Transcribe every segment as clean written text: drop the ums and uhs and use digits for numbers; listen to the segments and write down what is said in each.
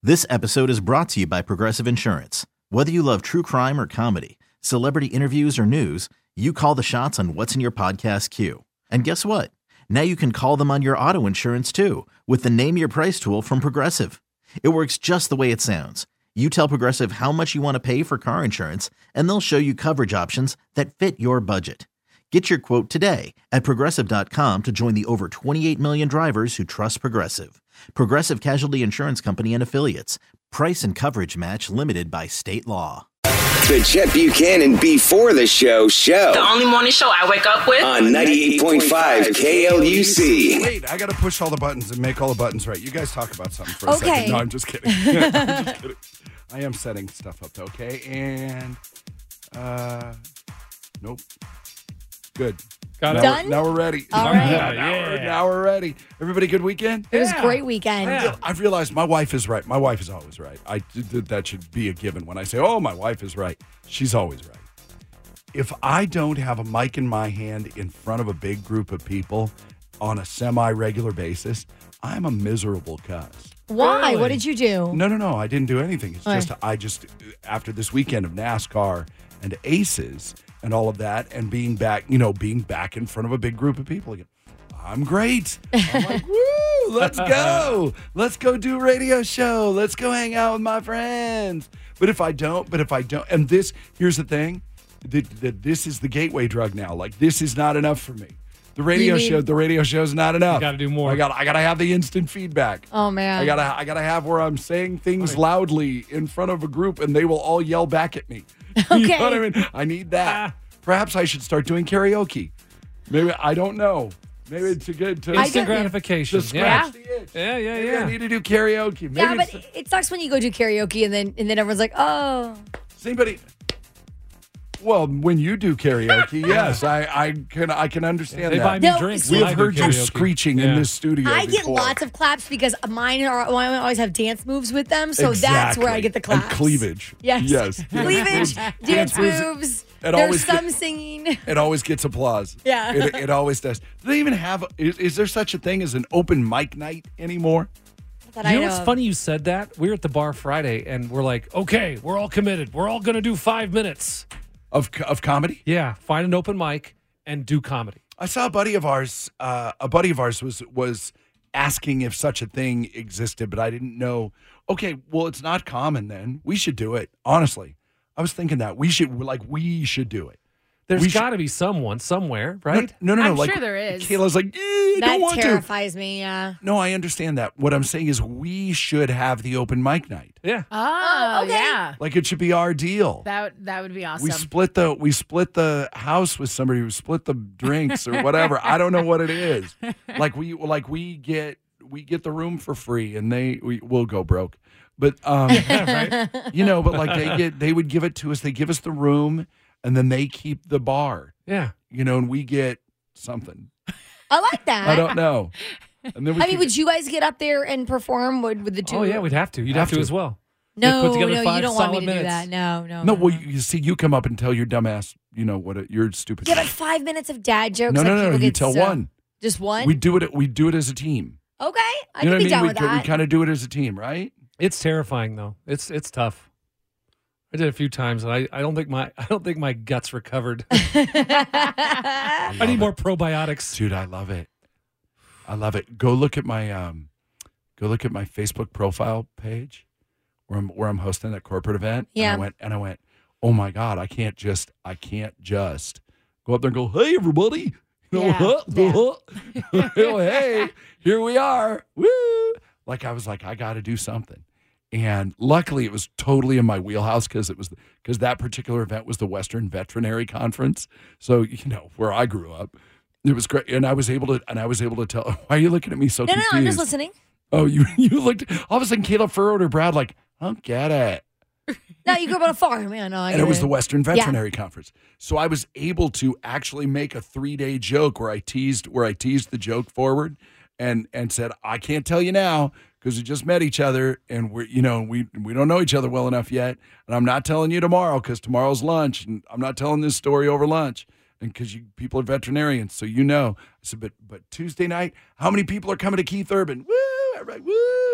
This episode is brought to you by Progressive Insurance. Whether you love true crime or comedy, celebrity interviews or news, you call the shots on what's in your podcast queue. And guess what? Now you can call them on your auto insurance too with the Name Your Price tool from Progressive. It works just the way it sounds. You tell Progressive how much you want to pay for car insurance, and they'll show you coverage options that fit your budget. Get your quote today at Progressive.com to join the over 28 million drivers who trust Progressive. Progressive Casualty Insurance Company and Affiliates. Price and coverage match limited by state law. The Chet Buchanan Before the Show. The only morning show I wake up with. On 98.5 KLUC. Wait, I got to push all the buttons and make all the buttons right. You guys talk about something for a second. No, I'm just kidding. I'm just kidding. I am setting stuff up, okay? And, nope. Good. Got it. Done? Now we're ready. All right. Now we're ready. Everybody, good weekend? It was a great weekend. Yeah. I've realized my wife is right. My wife is always right. That should be a given. When I say, oh, my wife is right, she's always right. If I don't have a mic in my hand in front of a big group of people on a semi-regular basis, I'm a miserable cuss. Why? Really? What did you do? No. I didn't do anything. It's Okay. just, after this weekend of NASCAR and Aces and all of that and being back in front of a big group of people again, I'm great. I'm like, woo, let's go. Let's go do a radio show. Let's go hang out with my friends. But if I don't, and here's the thing, that this is the gateway drug now. Like, this is not enough for me. The radio show is not enough. You got to do more. I got to have the instant feedback. Oh, man. I gotta have where I'm saying things loudly in front of a group and they will all yell back at me. Okay. You know what I mean? I need that. Perhaps I should start doing karaoke. Maybe, I don't know. Maybe it's good to Instant gratification. to scratch the itch. Yeah. Maybe I need to do karaoke. Maybe Yeah, but it sucks when you go do karaoke and then everyone's like, oh. does anybody? Well, when you do karaoke, yes, I can understand They that. buy me No, drinks. We when have I do heard you karaoke. screeching in Yeah. this studio. I get before. lots of claps because I always have dance moves with them, so that's where I get the claps. And cleavage. Yes. Yes. Cleavage, dance moves. It There's always some singing. It always gets applause. Yeah. It always does. Do they even have, is there such a thing as an open mic night anymore? That You I know know what's of. funny you said that? We were at the bar Friday and we're like, okay, we're all committed. We're all going to do 5 minutes. Of comedy? Yeah. Find an open mic and do comedy. I saw a buddy of ours was asking if such a thing existed, but I didn't know. Okay, well, it's not common then. We should do it. Honestly. I was thinking that we should do it. There's got to be someone somewhere, right? No. I'm like, sure there is. Kayla's like, I That don't want to. terrifies me, yeah. No, I understand that. What I'm saying is we should have the open mic night. Yeah. Oh, okay. yeah. Like, it should be our deal. That would be awesome. We split the house with somebody who split the drinks or whatever. I don't know what it is. We get the room for free and we'll go broke. But Right? but like they would give it to us. They give us the room and then they keep the bar. Yeah. And we get something. I like that. I don't know. And then would you guys get up there and perform with the two? Oh, yeah, we'd have to. You'd have to as well. No, put together you 5 don't want me solid to minutes. do that. No. No, well, you see, you come up and tell your dumbass, your stupid. Yeah, but 5 minutes of dad jokes. No, like no. people You get tell so- one. Just one? We do it as a team. Okay. I You know can be what I down mean? with that. We kind of do it as a team, right? It's terrifying though. It's tough. I did it a few times, and I don't think my guts recovered. I need more probiotics. Dude, I love it. Go look at my Facebook profile page where I'm hosting that corporate event. Yeah. And I went, oh my God, I can't just go up there and go, hey everybody. Hey, here we are. Woo! Like I was like, I got to do something. And luckily, it was totally in my wheelhouse because that particular event was the Western Veterinary Conference. So where I grew up, it was great, and I was able to tell. Why are you looking at me so No, confused? I'm just listening. Oh, you looked. All of a sudden, Caleb furrowed her brow like, I don't get it. No, you grew up on a farm. Yeah, no, I And get it was it. the Western Veterinary Conference. So I was able to actually make a 3-day joke where I teased the joke forward and said, I can't tell you now because we just met each other and we don't know each other well enough yet. And I'm not telling you tomorrow because tomorrow's lunch and I'm not telling this story over lunch. And because you people are veterinarians, so I said, but Tuesday night, how many people are coming to Keith Urban? Woo! Everybody, woo!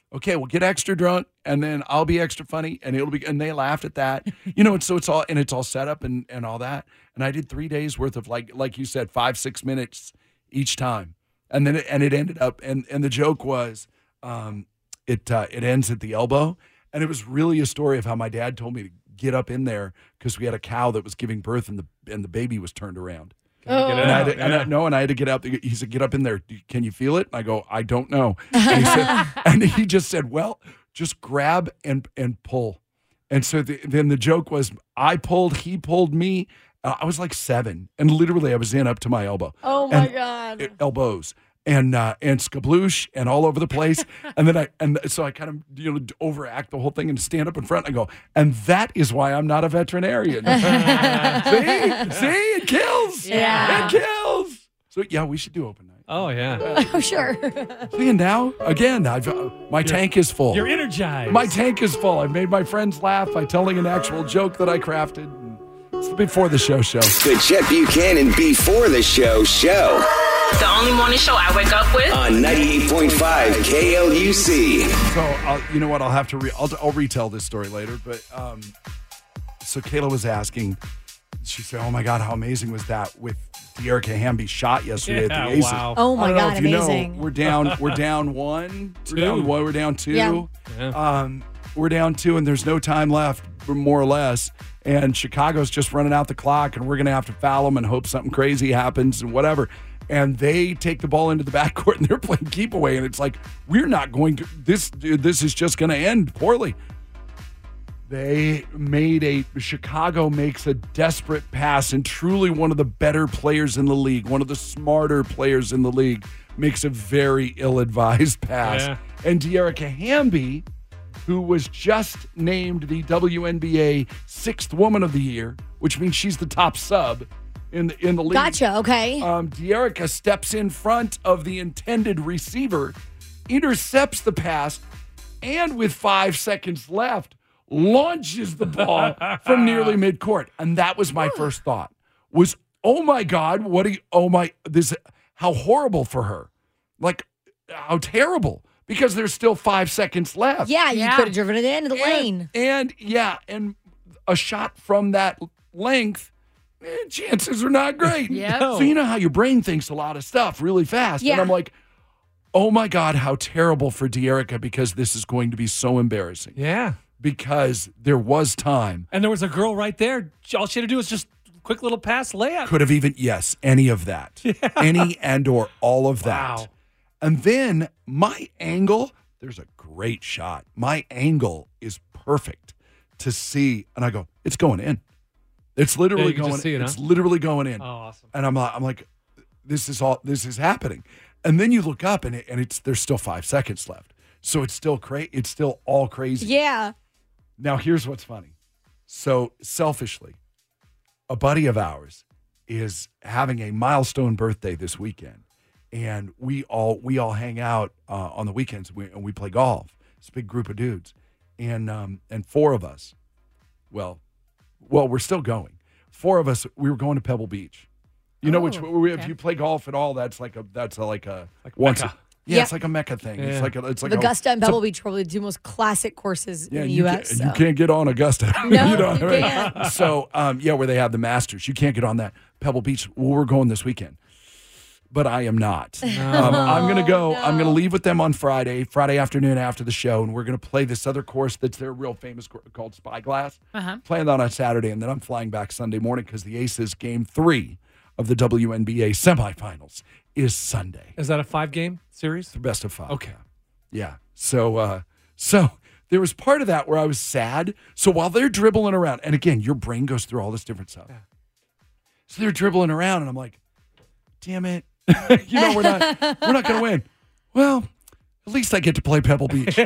okay, we'll get extra drunk, and then I'll be extra funny, and and they laughed at that, and so it's all set up and all that. And I did 3 days worth of like you said, 5-6 minutes each time, and then it ended up, and the joke was, it ends at the elbow, and it was really a story of how my dad told me to get up in there because we had a cow that was giving birth, and the baby was turned around. And I had to get out. He said, "Get up in there. Can you feel it?" And I go, "I don't know." And he just said, "Well, just grab and pull." And so then the joke was, I pulled, he pulled me. I was like 7, and literally I was in up to my elbow. Oh my God! Elbows and skabloosh and all over the place. And so I kind of overact the whole thing and stand up in front and go, and that is why I'm not a veterinarian. See, it kills. Yeah. It kills. So yeah, we should do open night. Oh, yeah. Oh, sure. See, and now again, my tank is full. You're energized. My tank is full. I've made my friends laugh by telling an actual joke that I crafted. It's the Before the Show show. The Chet Buchanan Before the Show show. The only morning show I wake up with. On 98.5 KLUC. So, you know what? I'll have to I'll retell this story later. But so Kayla was asking, she said, "Oh my God, how amazing was that with Dearica Hamby's shot yesterday at the Aces?" Wow. Oh my I don't know God, if you amazing. know, we're down one. We're down two. Yeah. We're down 2, and there's no time left, more or less. And Chicago's just running out the clock, and we're going to have to foul them and hope something crazy happens and whatever. And they take the ball into the backcourt, and they're playing keep away. And it's like, we're not going to, this is just going to end poorly. Chicago makes a desperate pass, and truly one of the better players in the league, one of the smarter players in the league, makes a very ill-advised pass. Yeah. And Dearica Hamby, who was just named the WNBA 6th Woman of the Year, which means she's the top sub in the league. Gotcha. Okay. Dearica steps in front of the intended receiver, intercepts the pass, and with 5 seconds left, launches the ball from nearly midcourt. And that was my first thought was, oh my God, how horrible for her. Like, how terrible. Because there's still 5 seconds left. Yeah, you could have driven it into the lane. And a shot from that length, chances are not great. Yep. So you know how your brain thinks a lot of stuff really fast. Yeah. And I'm like, oh my God, how terrible for Dearica, because this is going to be so embarrassing. Yeah. Because there was time. And there was a girl right there. All she had to do was just quick little pass, layup. Could have even, any of that. Yeah. Any and or all of that. Wow. And then my angle, there's a great shot. My angle is perfect to see. And I go, it's going in. It's literally going in. It's literally going in. Oh, awesome. And I'm like, this is happening. And then you look up and there's still 5 seconds left. So it's still it's still all crazy. Yeah. Now here's what's funny. So selfishly, a buddy of ours is having a milestone birthday this weekend. And we all hang out on the weekends and we play golf. It's a big group of dudes, and 4 of us. Well, we're still going. 4 of us. We were going to Pebble Beach. You know, if you play golf at all, that's like once. Mecca. Yeah, it's like a Mecca thing. Yeah. It's like Augusta and Pebble Beach are probably the 2 most classic courses in the U.S. You can't get on Augusta. No, you you can't. So where they have the Masters, you can't get on that. Pebble Beach. Well, we're going this weekend. But I am not. I'm going to go. No. I'm going to leave with them on Friday afternoon after the show, and we're going to play this other course that's their real famous called Spyglass. Playing that on Saturday, and then I'm flying back Sunday morning because the Aces Game 3 of the WNBA semifinals is Sunday. Is that a 5-game series? The best of 5. Okay. Yeah. So there was part of that where I was sad. So while they're dribbling around, and again, your brain goes through all this different stuff. Yeah. So they're dribbling around, and I'm like, damn it. We're not going to win. Well, at least I get to play Pebble Beach.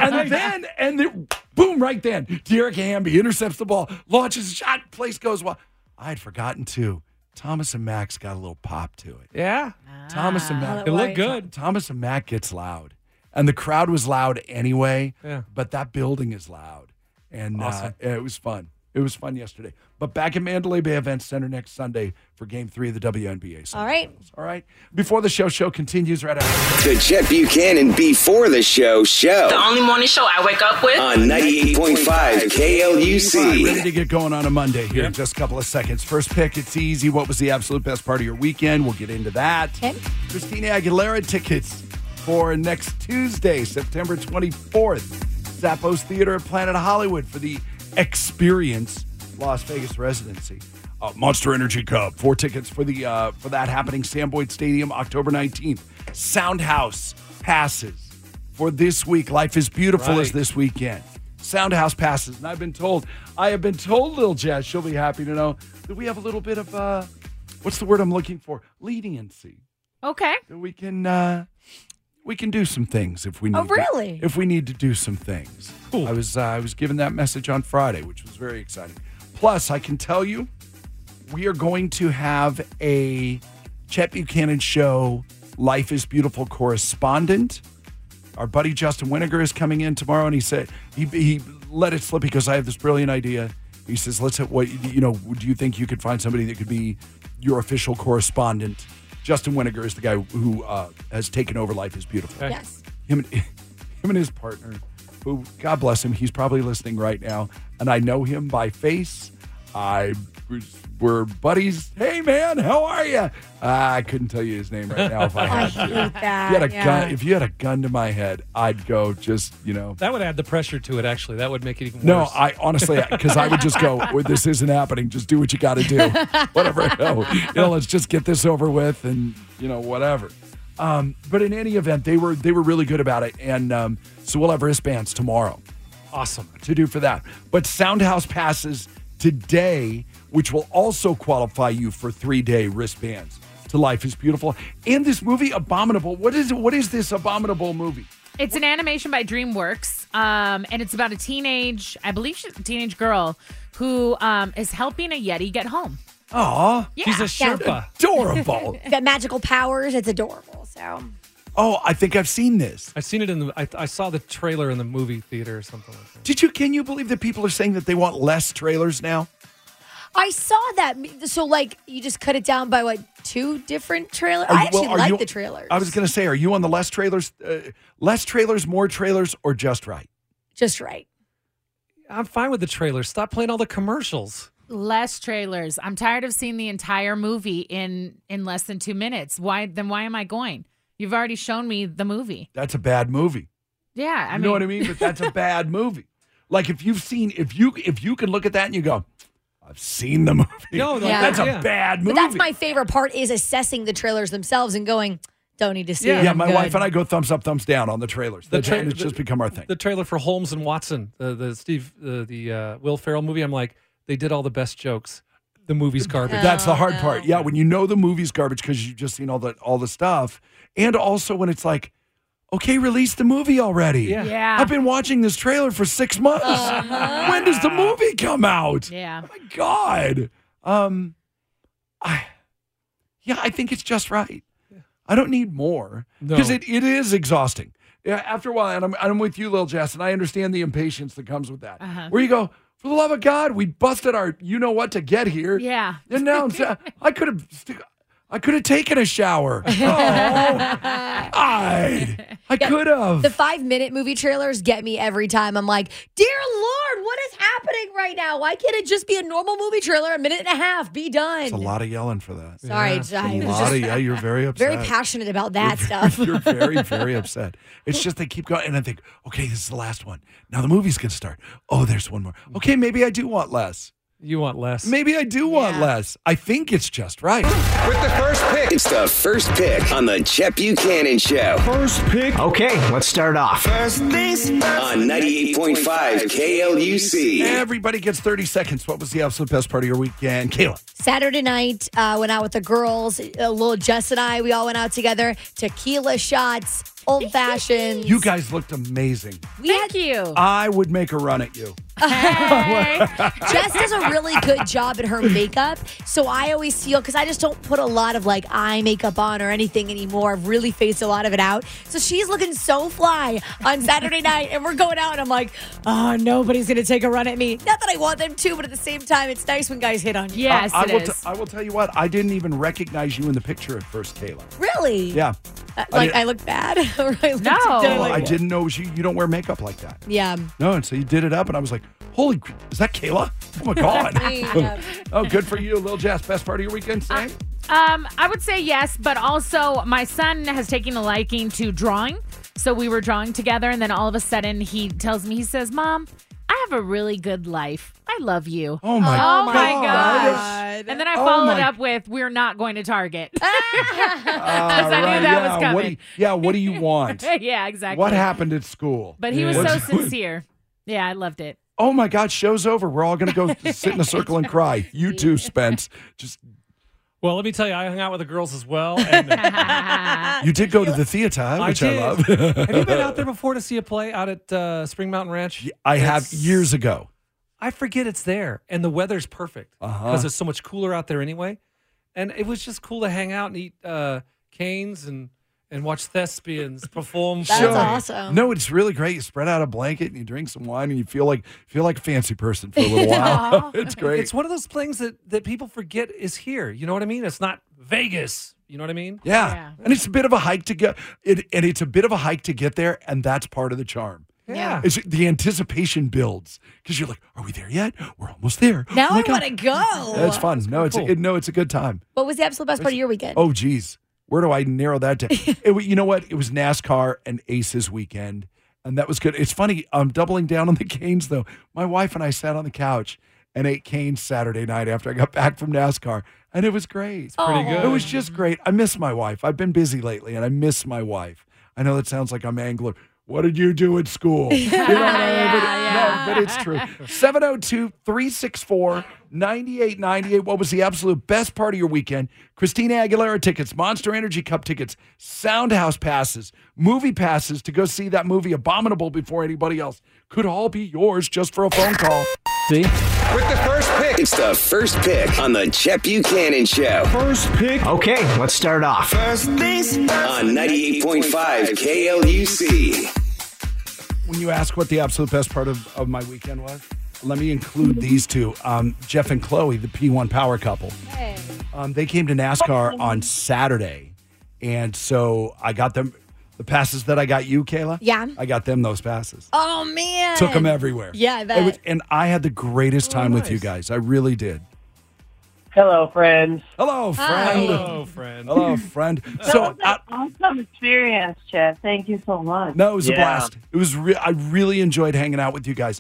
and then, boom, right then, Dearica Hamby intercepts the ball, launches a shot, place goes well. I had forgotten too. Thomas and Max got a little pop to it. Yeah. Thomas and Max. It looked good. Thomas and Mac gets loud. And the crowd was loud anyway, but that building is loud. And awesome. It was fun. It was fun yesterday. But back at Mandalay Bay Event Center next Sunday for Game 3 of the WNBA. All right. All right. Before the show continues right after. The Chet Buchanan Before the Show. The only morning show I wake up with. On 98.5 KLUC. Ready to get going on a Monday here in just a couple of seconds. First pick, it's easy. What was the absolute best part of your weekend? We'll get into that. Okay. Christina Aguilera tickets for next Tuesday, September 24th. Zappos Theater at Planet Hollywood for the Experience Las Vegas residency. Monster Energy Cup, 4 tickets for that happening Sam Boyd Stadium, October 19th. Soundhouse passes for this week. Life is Beautiful is this weekend. Soundhouse passes, and I have been told, Lil Jazz, she'll be happy to know that we have a little bit of what's the word I'm looking for? Leniency. Okay. That we can do some things if we need. Oh, really? If we need to do some things. Cool. I was given that message on Friday, which was very exciting. Plus, I can tell you, we are going to have a Chet Buchanan Show Life is Beautiful correspondent. Our buddy Justin Winiger is coming in tomorrow, and he said he let it slip because I have this brilliant idea. He says, "Let's have do you think you could find somebody that could be your official correspondent?" Justin Winiger is the guy who has taken over Life is Beautiful. Okay. Yes. Him and his partner, who, God bless him, he's probably listening right now, and I know him by face. We're buddies. Hey, man, how are you? I couldn't tell you his name right now if I had to. I hate that. If you had a gun to my head, I'd go That would add the pressure to it, actually. That would make it even worse. No, I honestly, because I would just go, well, this isn't happening. Just do what you got to do. Whatever. Let's just get this over with and, whatever. But in any event, they were really good about it. And so we'll have wristbands tomorrow. Awesome. To do for that. But Soundhouse passes today, which will also qualify you for 3-day wristbands to Life is Beautiful. And this movie, Abominable. What is this Abominable movie? It's an animation by DreamWorks, and it's about a teenage girl who is helping a Yeti get home. Aw. Yeah. She's a Sherpa. Adorable. Got magical powers. It's adorable. So. Oh, I think I've seen this. I've seen it I saw the trailer in the movie theater or something like that. Can you believe that people are saying that they want less trailers now? I saw that. So, you just cut it down by, 2 different trailers? I actually like the trailers. I was going to say, are you on the less trailers, more trailers, or just right? Just right. I'm fine with the trailers. Stop playing all the commercials. Less trailers. I'm tired of seeing the entire movie in less than 2 minutes. Why am I going? You've already shown me the movie. That's a bad movie. Yeah, You know what I mean? But that's a bad movie. Like if you can look at that and you go, I've seen the movie. No, that's a bad movie. But that's my favorite part is assessing the trailers themselves and going, don't need to see it. Yeah, I'm my good. wife and I go thumbs up, thumbs down on the trailers. It's just become our thing. The trailer for Holmes and Watson, the Will Ferrell movie, I'm like, they did all the best jokes. The movie's garbage. That's the hard part. Yeah, when you know the movie's garbage because you've just seen all the stuff. And also when it's like, okay, release the movie already. Yeah. I've been watching this trailer for 6 months. When does the movie come out? Yeah. Oh my God. I think it's just right. I don't need more because it is exhausting. Yeah, after a while, and I'm with you, Lil Jess, and I understand the impatience that comes with that. Where you go, for the love of God, we busted our you-know-what to get here. Yeah. And now I could have taken a shower. I could have. The 5-minute movie trailers get me every time. I'm like, dear Lord, what is happening right now? Why can't it just be a normal movie trailer, a minute and a half, be done? It's a lot of yelling for that. Sorry. You're very upset. Very passionate about that stuff. You're very, very upset. It's just they keep going, and I think, okay, this is the last one. Now the movie's going to start. Oh, there's one more. Okay, maybe I do want less. You want less. Maybe I do want less. I think it's just right. With the first pick. It's the first pick on the Chet Buchanan Show. First pick. Okay, let's start off. First base. On 98.5 KLUC. Everybody gets 30 seconds. What was the absolute best part of your weekend? Kayla. Saturday night, went out with the girls. Little Jess and I, we all went out together. Tequila shots, old fashions. You guys looked amazing. Thank you. I would make a run at you. Jess does a really good job at her makeup. So I always feel, because I just don't put a lot of like eye makeup on or anything anymore. I've really phased a lot of it out. So she's looking so fly on Saturday night, and we're going out, and I'm like, oh, nobody's going to take a run at me. Not that I want them to, but at the same time, it's nice when guys hit on you. Yes, I it is. I will tell you what, I didn't even recognize you in the picture at first, Kayla. Really? Yeah. I look bad? Or I look No. I didn't know you don't wear makeup like that. Yeah. No, and so you did it up, and I was like, holy, is that Kayla? Oh, my God. Yeah. Oh, good for you, Lil Jess. Best part of your weekend, Sam? I would say yes, but also my son has taken a liking to drawing. So we were drawing together, and then all of a sudden he tells me, he says, Mom, I have a really good life. I love you. Oh, my Oh God. my gosh. And then I followed up with, we're not going to Target. Because I knew that was coming. What do you want? Yeah, exactly. What happened at school? But he was so sincere. Yeah, I loved it. Oh, my God, show's over. We're all going to go sit in a circle and cry. You too, Spence. Just Well, let me tell you, I hung out with the girls as well. And You did go to the theater, which I did. love. Have you been out there before to see a play out at Spring Mountain Ranch? I have years ago. I forget it's there, and the weather's perfect because it's so much cooler out there anyway. And it was just cool to hang out and eat canes and watch thespians perform. That's Sure. awesome. No, it's really great. You spread out a blanket and you drink some wine and you feel like a fancy person for a little while. It's great. It's one of those things that people forget is here. You know what I mean? It's not Vegas. You know what I mean? Yeah. And it's a bit of a hike to get it's a bit of a hike to get there, and that's part of the charm. Yeah. It's the anticipation builds because you're like, are we there yet? We're almost there. Now Oh my I God. want to go. That's fun. No, it's cool. it's a good time. What was the absolute best part of your weekend? Oh, geez. Where do I narrow that down? You know what? It was NASCAR and Aces weekend, and that was good. It's funny. I'm doubling down on the canes, though. My wife and I sat on the couch and ate canes Saturday night after I got back from NASCAR, and it was great. Pretty good. It was just great. I miss my wife. I've been busy lately, and I miss my wife. I know that sounds like I'm Angler. What did you do at school? You know what I mean? No, but it's true. 702-364-9898. What was the absolute best part of your weekend? Christina Aguilera tickets, Monster Energy Cup tickets, Soundhouse passes, movie passes to go see that movie Abominable before anybody else. Could all be yours just for a phone call. See? With the first pick. It's the first pick on the Chet Buchanan Show. First pick. Okay, let's start off. On 98.5 KLUC. When you ask what the absolute best part of my weekend was, let me include these two. Jeff and Chloe, the P1 power couple. Hey. They came to NASCAR on Saturday, and so I got them the passes that I got you, Kayla. Yeah. I got them those passes. Oh, man. Took them everywhere. Yeah, I bet. And I had the greatest time with you guys. I really did. Hello, friends. Hello, friend. Hello, friend. Hello, friend. So awesome experience, Chet. Thank you so much. No, it was a blast. It was. I really enjoyed hanging out with you guys.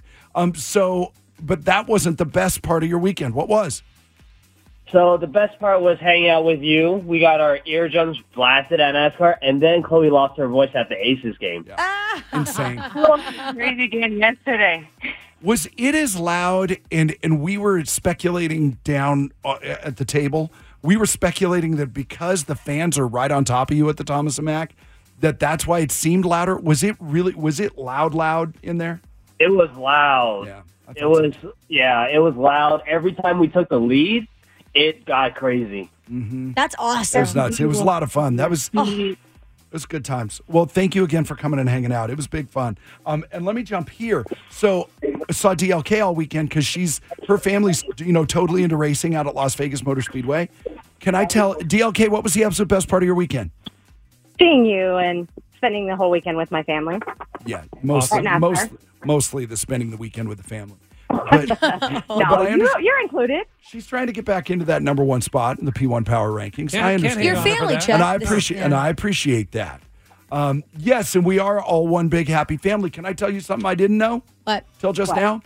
But that wasn't the best part of your weekend. What was? So the best part was hanging out with you. We got our eardrums blasted at NASCAR, and then Chloe lost her voice at the Aces game. Yeah. Insane. Crazy game yesterday. Was it as loud? And we were speculating down at the table. We were speculating that because the fans are right on top of you at the Thomas and Mack, that's why it seemed louder. Was it loud in there? It was loud. Yeah. It was loud. Every time we took the lead, it got crazy. Mm-hmm. That's It awesome. was nuts. It was a lot of fun. It was good times. Well, thank you again for coming and hanging out. It was big fun. And let me jump here. So I saw DLK all weekend because her family's totally into racing out at Las Vegas Motor Speedway. Can I tell DLK what was the absolute best part of your weekend? Seeing you and spending the whole weekend with my family. Yeah, mostly the spending the weekend with the family. But, You're included. She's trying to get back into that number one spot in the P1 Power Rankings. I understand. Your family, Chet. And I appreciate that. Yes, and we are all one big happy family. Can I tell you something I didn't know? What? Till just now?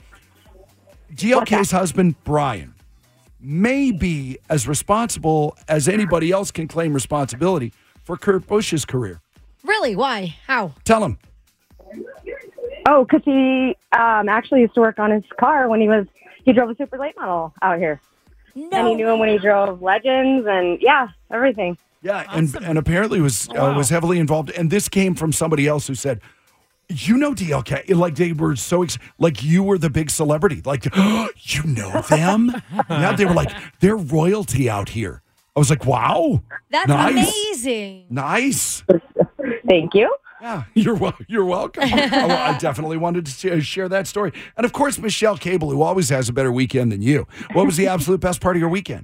GLK's husband, Brian, may be as responsible as anybody else can claim responsibility for Kurt Busch's career. Really? Why? How? Tell him. Oh, because he actually used to work on his car when he drove a super late model out here. No. And he knew him when he drove Legends and, everything. Yeah, and apparently was heavily involved. And this came from somebody else who said, You know DLK, like they were so like you were the big celebrity. Like, you know them? Yeah, they were like, they're royalty out here. I was like, wow. That's nice. amazing. Nice. Thank you. Yeah, you're welcome. I definitely wanted to share that story. And of course, Michelle Cable, who always has a better weekend than you. What was the absolute best part of your weekend?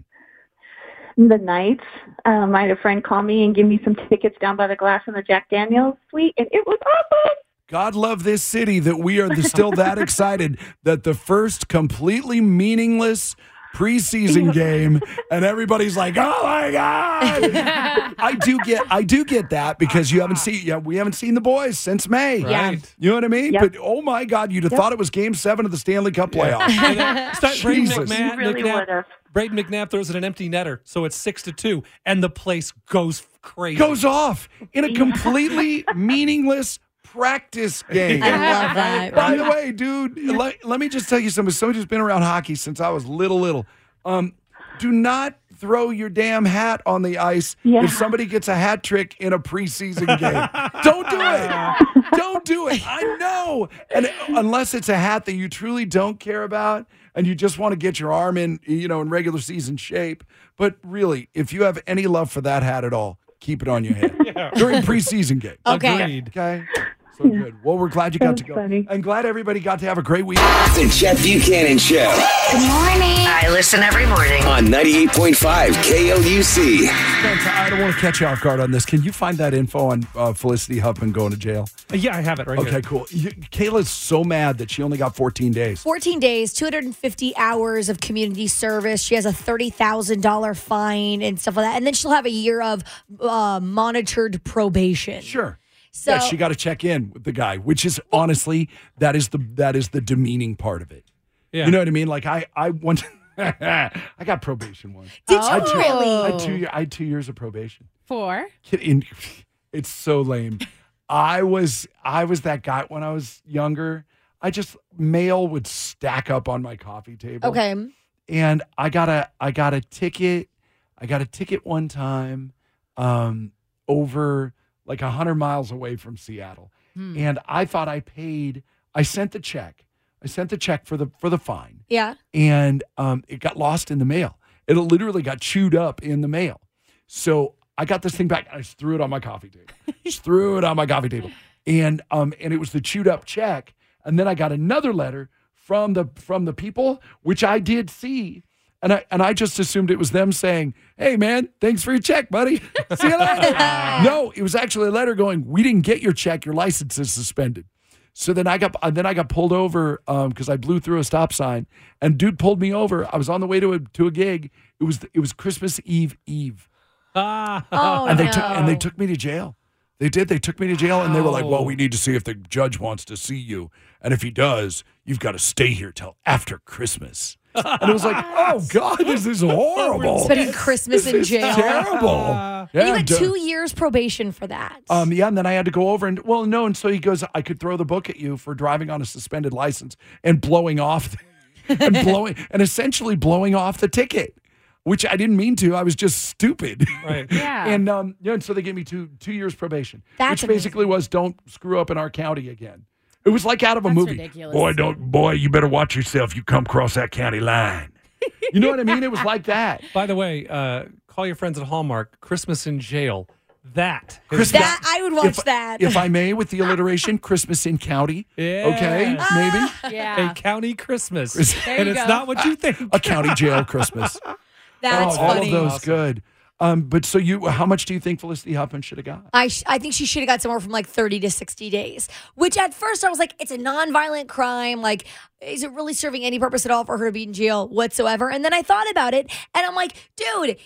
The night, I had a friend call me and give me some tickets down by the glass in the Jack Daniels suite, and it was awesome. God love this city that we are still that excited that the first completely meaningless preseason game, and everybody's like, "Oh my God!" I do get that because we haven't seen the boys since May. Right. You know what I mean? Yep. But oh my God, you'd have thought it was Game 7 of the Stanley Cup playoffs. Jesus. Braden McNabb throws it an empty netter, so it's 6-2, and the place goes crazy. Goes off in a completely meaningless practice game. I love that. By the way, dude, let me just tell you something. Somebody who's been around hockey since I was little. Do not throw your damn hat on the ice if somebody gets a hat trick in a preseason game. Don't do it. Don't do it. I know. And unless it's a hat that you truly don't care about and you just want to get your arm in regular season shape. But really, if you have any love for that hat at all, keep it on your head during preseason game. Okay. Agreed. Okay. So good. Well, we're glad you got to go. Funny. I'm glad everybody got to have a great week. The Chet Buchanan Show Good morning. I listen every morning. on 98.5 KLUC. I don't want to catch you off guard on this. Can you find that info on Felicity Huffman going to jail? Yeah, I have it right here. Okay, cool. Kayla's so mad that she only got 14 days. 14 days, 250 hours of community service. She has a $30,000 fine and stuff like that. And then she'll have a year of monitored probation. Sure. So Yeah, she got to check in with the guy, which is honestly, that is the demeaning part of it. Yeah. You know what I mean? Like I want I got probation once. did I you had two- really? I had 2 years of probation. For It's so lame. I was that guy when I was younger. Mail would stack up on my coffee table. Okay. And I got a ticket. I got a ticket one time over like 100 miles away from Seattle. And I thought I sent the check. I sent the check for the fine. Yeah. And it got lost in the mail. It literally got chewed up in the mail. So I got this thing back and I just threw it on my coffee table. And it was the chewed up check. And then I got another letter from the people, which I did see. And I just assumed it was them saying, "Hey man, thanks for your check, buddy. See you later." No, it was actually a letter going, "We didn't get your check. Your license is suspended." So then I got pulled over because I blew through a stop sign, and dude pulled me over. I was on the way to a gig. It was Christmas Eve. Oh, And no. they took me to jail. They did. They took me to jail, and they were like, "Well, we need to see if the judge wants to see you, and if he does, you've got to stay here till after Christmas." And it was like, "Oh God, this is horrible. Spending Christmas in jail. Terrible." And you had 2 years probation for that. Yeah, and then I had to go over and and so he goes, "I could throw the book at you for driving on a suspended license and blowing off and essentially blowing off the ticket." Which I didn't mean to. I was just stupid. Right. Yeah. And so they gave me two years probation, That's which basically was don't screw up in our county again. It was like out of a That's movie. ridiculous. Boy, you better watch yourself. You come across that county line. You know what I mean? It was like that. By the way, call your friends at Hallmark. Christmas in jail. That. That I would watch that. If I may, with the alliteration, Christmas in county. Yeah. Okay, maybe Yeah. A county Christmas. There And you it's go. not what you think. a county jail Christmas. That's all funny. of those good. But so how much do you think Felicity Huffman should have got? I think she should have got somewhere from like 30 to 60 days, which at first I was like, it's a nonviolent crime. Like, is it really serving any purpose at all for her to be in jail whatsoever? And then I thought about it and I'm like, dude,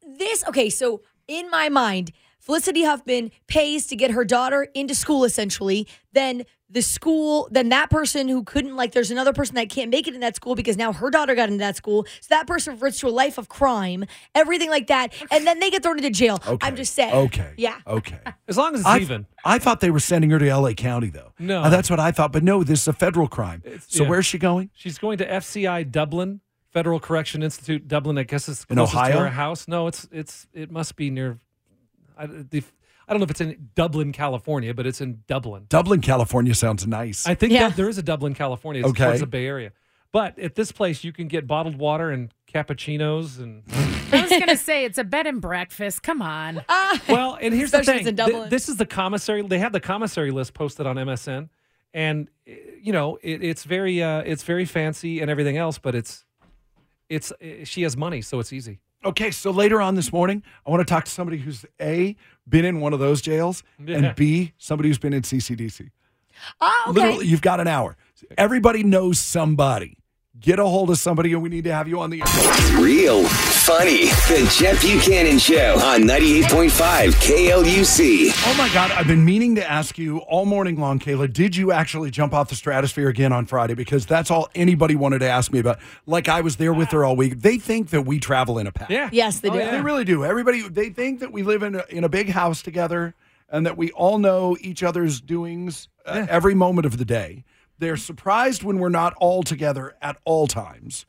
so in my mind, Felicity Huffman pays to get her daughter into school essentially. Then that person who couldn't, there's another person that can't make it in that school because now her daughter got into that school. So that person reverts to a life of crime, everything like that. And then they get thrown into jail. Okay. I'm just saying. Okay. Yeah. Okay. As long as it's even. I thought they were sending her to L.A. County, though. No. That's what I thought. But no, this is a federal crime. So yeah. where's she going? She's going to FCI Dublin, Federal Correction Institute Dublin. I guess it's In closest Ohio? to her house. No, it must be near. I don't know if it's in Dublin, California, but it's in Dublin. Dublin, California sounds nice. I think that there is a Dublin, California. It's Okay. towards the Bay Area. But at this place, you can get bottled water and cappuccinos and. I was gonna say it's a bed and breakfast. Come on. Well, and here's the Especially thing. it's in Dublin. This is the commissary. They have the commissary list posted on MSN, and it's very fancy and everything else. But she has money, so it's easy. Okay, so later on this morning, I want to talk to somebody who's A, been in one of those jails, and B, somebody who's been in CCDC. Oh, okay. Literally, you've got an hour. Everybody knows somebody. Get a hold of somebody, and we need to have you on the air. Real funny. The Jeff Buchanan Show on 98.5 KLUC. Oh, my God. I've been meaning to ask you all morning long, Kayla, did you actually jump off the stratosphere again on Friday? Because that's all anybody wanted to ask me about. Like, I was there with her all week. They think that we travel in a pack. Yeah. Yes, they do. They really do. They think that we live in a big house together and that we all know each other's doings every moment of the day. They're surprised when we're not all together at all times.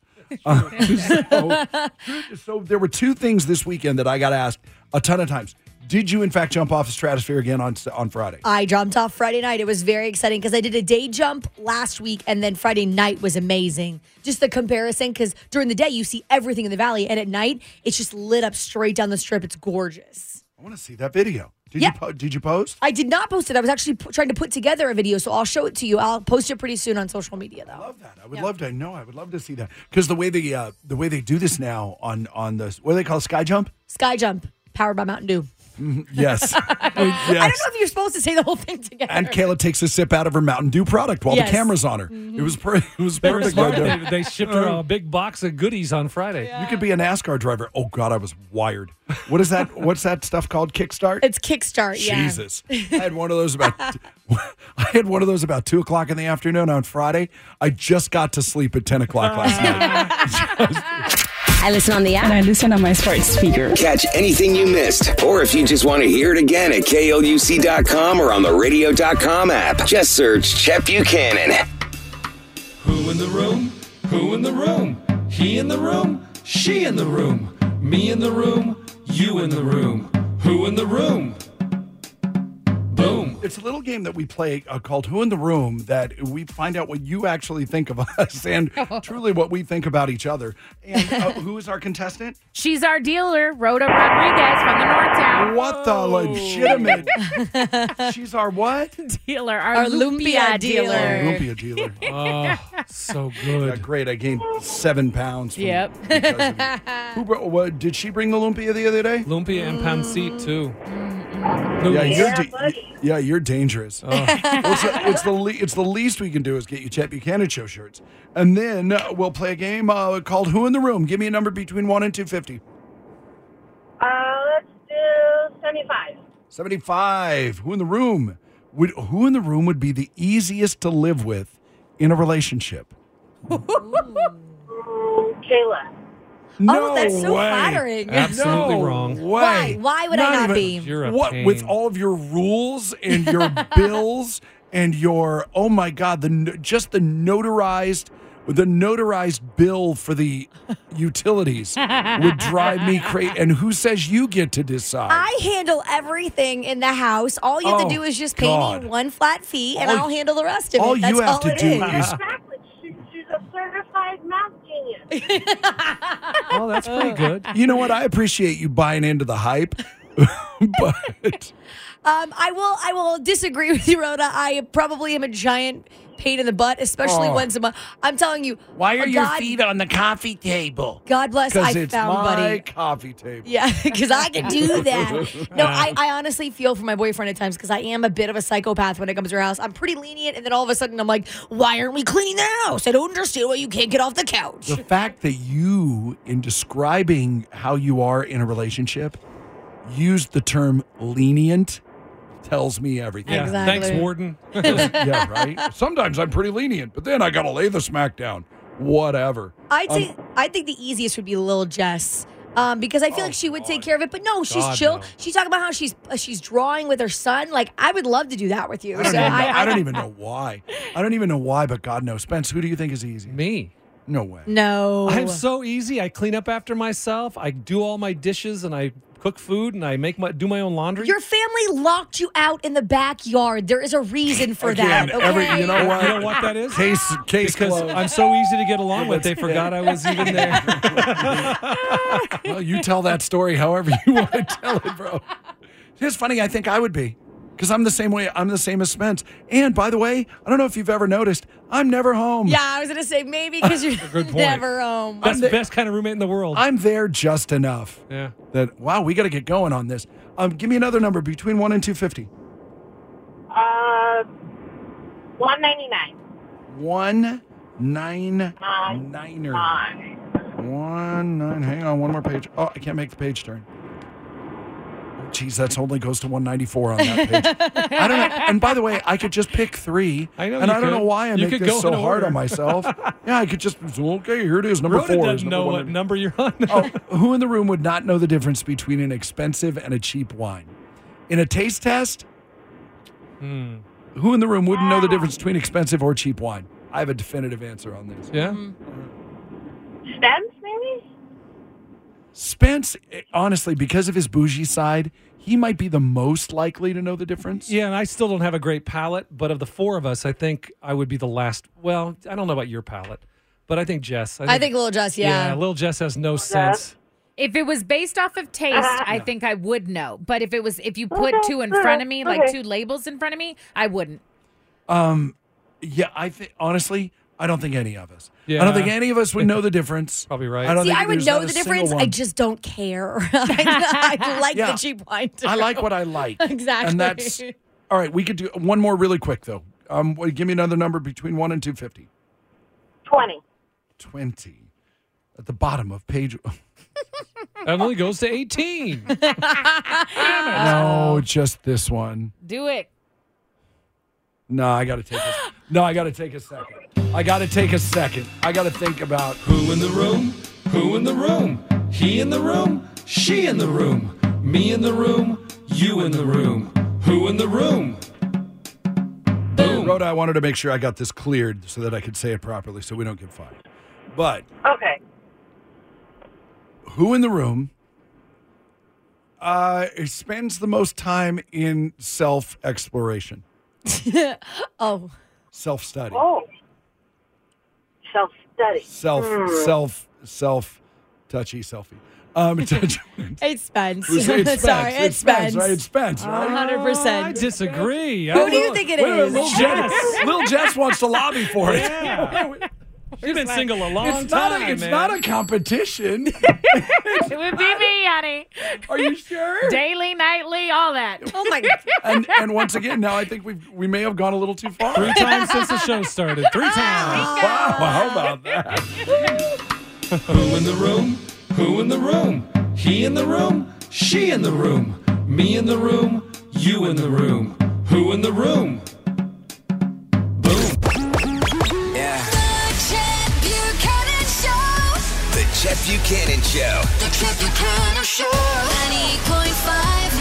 So there were two things this weekend that I got asked a ton of times. Did you, in fact, jump off the stratosphere again on Friday? I jumped off Friday night. It was very exciting because I did a day jump last week, and then Friday night was amazing. Just the comparison, because during the day, you see everything in the valley, and at night, it's just lit up straight down the strip. It's gorgeous. I want to see that video. Did you post? I did not post it. I was actually trying to put together a video, so I'll show it to you. I'll post it pretty soon on social media, though. I love that. I would love to know. I would love to see that because the way they do this now on the what do they call it, sky jump? Sky jump, powered by Mountain Dew. Yes. I don't know if you're supposed to say the whole thing together. And Kayla takes a sip out of her Mountain Dew product while the camera's on her. Mm-hmm. It was They were perfect. smart. right there. They shipped her a big box of goodies on Friday. You could be a NASCAR driver. Oh God, I was wired. What is that? What's that stuff called? Kickstart? It's Kickstart. Yeah. Jesus. I had one of those about 2:00 in the afternoon on Friday. I just got to sleep at 10:00 last night. I listen on the app. And I listen on my smart speaker. Catch anything you missed, or if you just want to hear it again at KLUC.com or on the radio.com app. Just search Chet Buchanan. Who in the room? Who in the room? He in the room? She in the room? Me in the room? You in the room? Who in the room? Boom. It's a little game that we play called Who in the Room that we find out what you actually think of us and truly what we think about each other. And who is our contestant? She's our dealer, Rhoda Rodriguez from the North Town. What the legitimate? She's our what? Dealer, our lumpia dealer. Lumpia dealer. Oh, so good. Yeah, great. I gained 7 pounds. Yep. Did she bring the lumpia the other day? Lumpia and pancit, too. Yeah, you're dangerous. It's the least we can do is get you Chet Buchanan Show shirts. And then we'll play a game called Who in the Room? Give me a number between 1 and 250. Let's do 75. 75. Who in the room? Who in the room would be the easiest to live with in a relationship? Kayla. No that's so way. flattering. Absolutely No wrong. way. Why would I not be? You're a What pain. with all of your rules and your bills and your my God, the notarized bill for the utilities would drive me crazy. And who says you get to decide? I handle everything in the house. All you have to do is just pay me one flat fee, and I'll handle the rest of it. That's you have all to it do is. Exactly. She's a certified math genius. Oh, that's pretty good. You know what? I appreciate you buying into the hype, but I will disagree with you, Rhoda. I probably am a giant pain in the butt, especially once a month. I'm telling you. Why are your feet on the coffee table? God bless. I It's found my buddy. coffee table. Yeah, because I can do that. No, I honestly feel for my boyfriend at times because I am a bit of a psychopath when it comes to our house. I'm pretty lenient, and then all of a sudden I'm like, why aren't we cleaning the house? I don't understand why you can't get off the couch. The fact that you, in describing how you are in a relationship, used the term lenient tells me everything. Yeah. Exactly. Thanks, Warden. Yeah, right? Sometimes I'm pretty lenient, but then I got to lay the smack down. Whatever. I think the easiest would be Lil Jess. Because I feel like she would take care of it, but no, she's God, chill. no. She's talking about how she's drawing with her son. Like, I would love to do that with you. I don't even know why. I don't even know why, but God knows. Spence, who do you think is easy? Me. No way. No, I'm so easy. I clean up after myself. I do all my dishes, and I cook food and I do my own laundry. Your family locked you out in the backyard. There is a reason for that. Okay? You know what? You know what that is? Case Because closed. I'm so easy to get along with. They forgot I was even there. Well, you tell that story however you want to tell it, bro. It's funny. I think I would be. Because I'm the same way. I'm the same as Spence. And by the way, I don't know if you've ever noticed, I'm never home. Yeah, I was going to say maybe because you're Good point. never home. That's the best kind of roommate in the world. I'm there just enough. Yeah. That, wow, we got to get going on this. Give me another number between 1 and 250. $199. 199er. 19. Hang on, one more page. Oh, I can't make the page turn. Oh, geez, that only goes to 194 on that page. I don't know. And by the way, I could just pick 3. I know. And you I don't could. know why I You make could this go so in hard order. on myself. Yeah, I could just, okay, here it is. Number Rhoda 4 doesn't is know number what 1. number you're on. Oh, who in the room would not know the difference between an expensive and a cheap wine? In a taste test, who in the room wouldn't know the difference between expensive or cheap wine? I have a definitive answer on this. Yeah. Spence, maybe? Spence, honestly, because of his bougie side, he might be the most likely to know the difference. Yeah, and I still don't have a great palate, but of the 4 of us, I think I would be the last. Well, I don't know about your palate, but I think Jess. I think little Jess, yeah. Yeah, little Jess has no sense. If it was based off of taste, I think I would know. But if you put 2 in front of me, like 2 labels in front of me, I wouldn't. Yeah, I think honestly, I don't think any of us. Yeah. I don't think any of us would know the difference. Probably right. I don't See, think I would there's know not the a single difference. I one. just don't care. I like Yeah. the cheap wine too. I like what I like. Exactly. And that's all right. We could do one more really quick though. Give me another number between 1 and 250. 20. 20 at the bottom of page. That only goes to 18. No, just this one. Do it. No, I got to take a second. I got to take a second. I got to think about Who in the room? Who in the room? He in the room? She in the room? Me in the room? You in the room? Who in the room? Boom. Rhoda, I wanted to make sure I got this cleared so that I could say it properly so we don't get fired. But Okay. who in the room spends the most time in self-exploration? Oh. Self-study. Oh. Self-study. Self-touchy selfie. It's Spence. It's Spence. Sorry, it's Spence. Right? It's Spence, right? 100%. I disagree. Who do you think it is? Little Jess wants to lobby for it. Yeah. She's been single a long It's time, It's man. not a competition. It would be me, honey. Are you sure? Daily, nightly, all that. Oh my God. And once again, now I think we may have gone a little too far. 3 times since the show started. 3 times. Wow, how about that? Who in the room? Who in the room? He in the room? She in the room? Me in the room? You in the room? Who in the room? Boom. Yeah. The Chet Buchanan Show. The Chet Buchanan Show. 90.5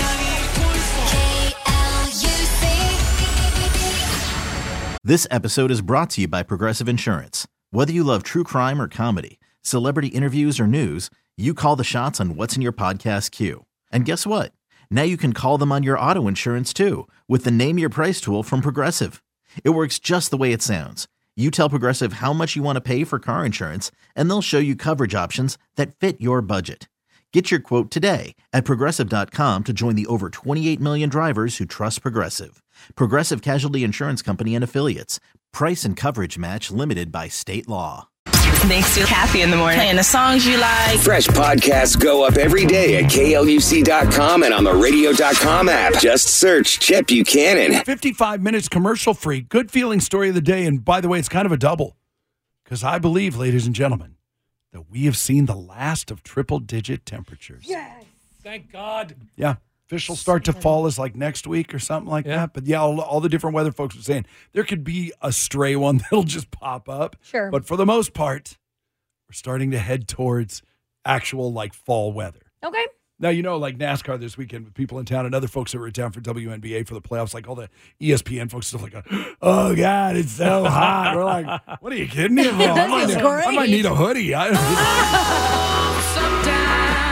KLUC. This episode is brought to you by Progressive Insurance. Whether you love true crime or comedy, celebrity interviews or news, you call the shots on what's in your podcast queue. And guess what? Now you can call them on your auto insurance too with the Name Your Price tool from Progressive. It works just the way it sounds. You tell Progressive how much you want to pay for car insurance, and they'll show you coverage options that fit your budget. Get your quote today at Progressive.com to join the over 28 million drivers who trust Progressive. Progressive Casualty Insurance Company and Affiliates. Price and coverage match limited by state law. Makes you happy in the morning. Playing the songs you like. Fresh podcasts go up every day at KLUC.com and on the radio.com app. Just search Chet Buchanan. 55 minutes commercial free. Good feeling story of the day. And by the way, it's kind of a double. Because I believe, ladies and gentlemen, that we have seen the last of triple-digit temperatures. Yes. Thank God. Yeah. Official start to fall is like next week or something like that. But yeah, all the different weather folks are saying there could be a stray one that'll just pop up. Sure. But for the most part, we're starting to head towards actual like fall weather. Okay. Now, you know, like NASCAR this weekend with people in town and other folks that were in town for WNBA for the playoffs, like all the ESPN folks are like, oh, God, it's so hot. We're like, what are you kidding me? I might need a hoodie. Sometimes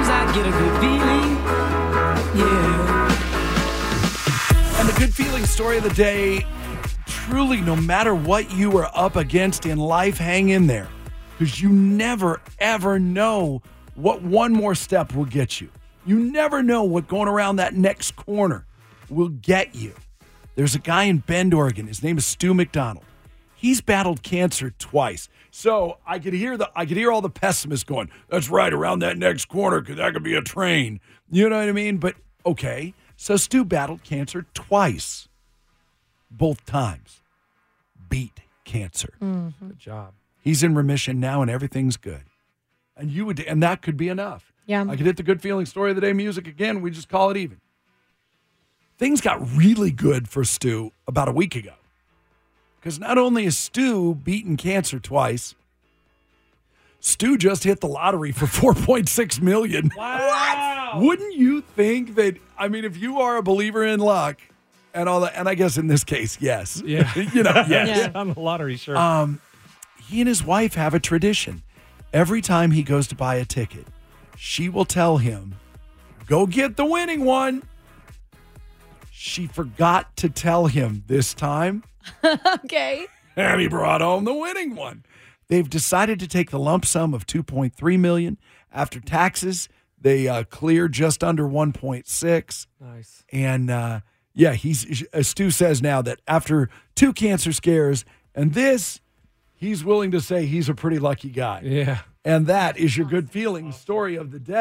sometimes I get a good feeling. Yeah. And the good feeling story of the day, truly, no matter what you are up against in life, hang in there. Because you never, ever know what one more step will get you. You never know what going around that next corner will get you. There's a guy in Bend, Oregon. His name is Stu McDonald. He's battled cancer twice. So I could hear all the pessimists going, that's right, around that next corner, because that could be a train. You know what I mean? But okay. So Stu battled cancer twice. Both times. Beat cancer. Mm-hmm. Good job. He's in remission now and everything's good. And that could be enough. Yeah. I could hit the good feeling story of the day music again. We just call it even. Things got really good for Stu about a week ago. Because not only is Stu beaten cancer twice, Stu just hit the lottery for $4.6 million. Wow. What? Wouldn't you think that, I mean, if you are a believer in luck and all that, and I guess in this case, yes. Yeah. Yes. Yeah. On the lottery, sure. He and his wife have a tradition. Every time he goes to buy a ticket, she will tell him, go get the winning one. She forgot to tell him this time. Okay. And he brought home the winning one. They've decided to take the lump sum of $2.3 million. After taxes, they clear just under $1.6. Nice. And Stu says now that after 2 cancer scares and this, he's willing to say he's a pretty lucky guy. Yeah. And that is your good feeling story of the day.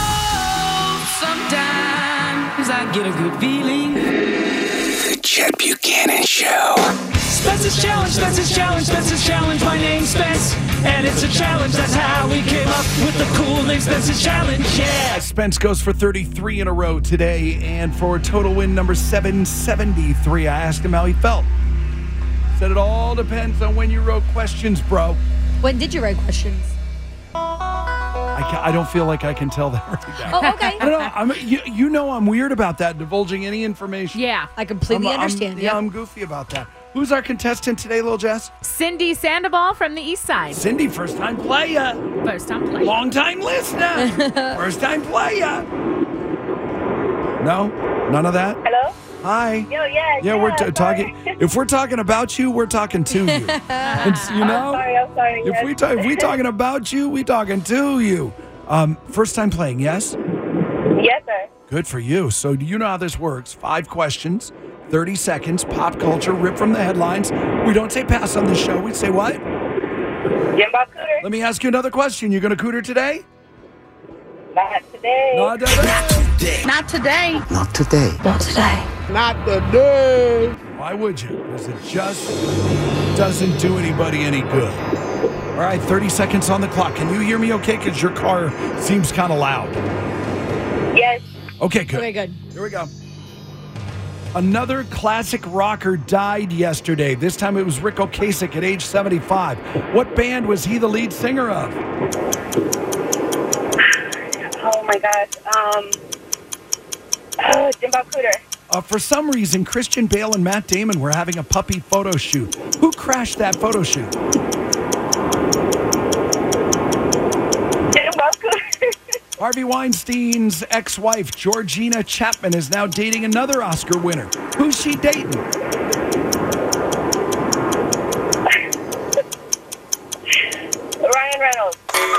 Sometimes I get a good feeling. The Chet Buchanan Show. Spence's Challenge, Spence's Challenge, Spence's Challenge. My name's Spence, and it's a challenge. That's how we came up with the cool name Spence's Challenge, yeah. Spence goes for 33 in a row today, and for total win number 773. I asked him how he felt. Said it all depends on when you wrote questions, bro. When did you write questions? I don't feel like I can tell that right now. Oh, okay. I don't know. You know I'm weird about that, divulging any information. Yeah. I completely understand. I'm goofy about that. Who's our contestant today, Lil Jess? Cindy Sandoval from the East Side. Cindy, first time player. First time player. Long time listener. First time player. No? None of that? Hello? Hi. Yo, yeah. Yeah, we're talking. If we're talking about you, we're talking to you. You know? I'm sorry. If we talking about you, we talking to you. First time playing, yes? Yes, sir. Good for you. So do you know how this works? 5 questions, 30 seconds, pop culture, rip from the headlines. We don't say pass on this show. We say what? Jimbo Cooter. Let me ask you another question. You going to cooter today? Not today. Not today. Not today. Not today. Not today. Not today. Why would you? Because it just doesn't do anybody any good. All right, 30 seconds on the clock. Can you hear me okay? Because your car seems kind of loud. Yes. Okay, good. Okay, good. Here we go. Another classic rocker died yesterday. This time it was Rick Ocasek at age 75. What band was he the lead singer of? Oh, my gosh. Jimbo Cooter. For some reason, Christian Bale and Matt Damon were having a puppy photo shoot. Who crashed that photo shoot? Jimbo Cooter. Harvey Weinstein's ex-wife, Georgina Chapman, is now dating another Oscar winner. Who's she dating? Ryan Reynolds.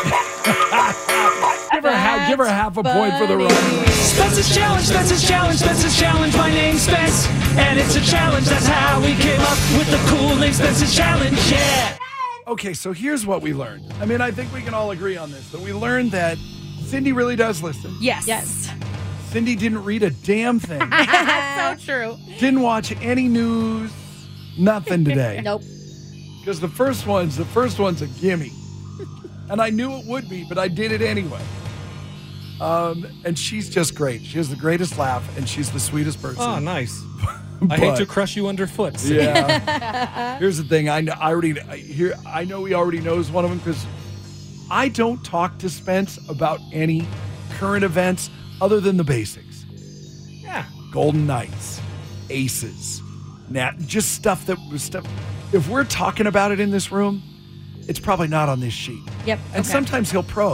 Give her half a point for the run. Spence's Challenge, Spence's Challenge, Spence's Challenge. My name's Spence, and it's a challenge. That's how we came up with the cool name Spence's Challenge, yeah. Okay, so here's what we learned. I mean, I think we can all agree on this. That we learned that Cindy really does listen. Yes. Yes. Cindy didn't read a damn thing. So true. Didn't watch any news. Nothing today. Nope. Because the first one's a gimme. And I knew it would be, but I did it anyway. And she's just great. She has the greatest laugh, and she's the sweetest person. Oh, nice. I hate to crush you underfoot. So. Yeah. Here's the thing. I know he already knows one of them because I don't talk to Spence about any current events other than the basics. Yeah. Golden Knights, Aces, just stuff. If we're talking about it in this room, it's probably not on this sheet. Yep. And sometimes he'll probe.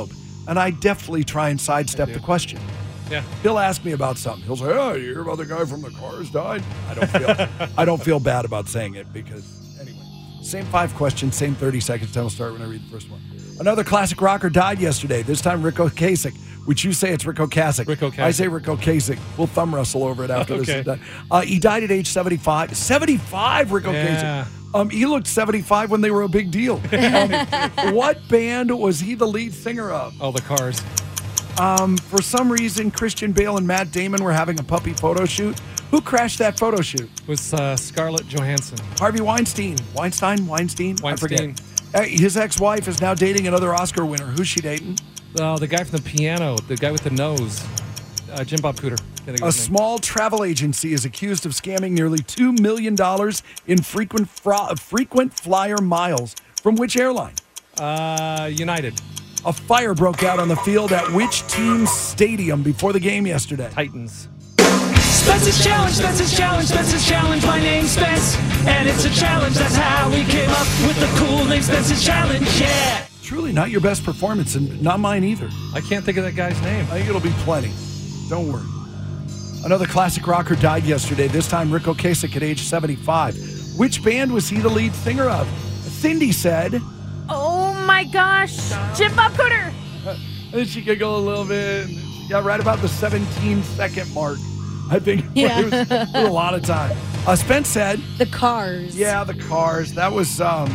and I definitely try and sidestep the question. Yeah. He'll ask me about something. He'll say, "Oh, you hear about the guy from the Cars died?" I don't feel bad about saying it because anyway. Same 5 questions, same 30 seconds. Time will start when I read the first one. Another classic rocker died yesterday. This time Rick Ocasek. Which you say it's Rick Ocasek. Rick Ocasek. I say Rick Ocasek. We'll thumb wrestle over it after this Okay. is done. He died at age 75. 75, Rick Yeah. Ocasek. He looked 75 when they were a big deal. What band was he the lead singer of? Oh, the Cars. For some reason, Christian Bale and Matt Damon were having a puppy photo shoot. Who crashed that photo shoot? It was Scarlett Johansson. Harvey Weinstein. Weinstein? I forget. His ex-wife is now dating another Oscar winner. Who's she dating? The guy from the piano, the guy with the nose, Jim Bob Cooter. A small travel agency is accused of scamming nearly $2 million in frequent flyer miles. From which airline? United. A fire broke out on the field at which team's stadium before the game yesterday? Titans. Spence's Challenge, Spence's Challenge, Spence's Challenge. My name's Spence, and it's a challenge. That's how we came up with the cool name Spence's Challenge, yeah. Truly not your best performance, and not mine either. I can't think of that guy's name. I think it'll be plenty. Don't worry. Another classic rocker died yesterday, this time Rick Ocasek at age 75. Which band was he the lead singer of? Cindy said... Oh my gosh. Jim Bob Cooter. And she giggled a little bit. Yeah, right about the 17-second mark. I think it was a lot of time. Spence said... The Cars. Yeah, the Cars. That was...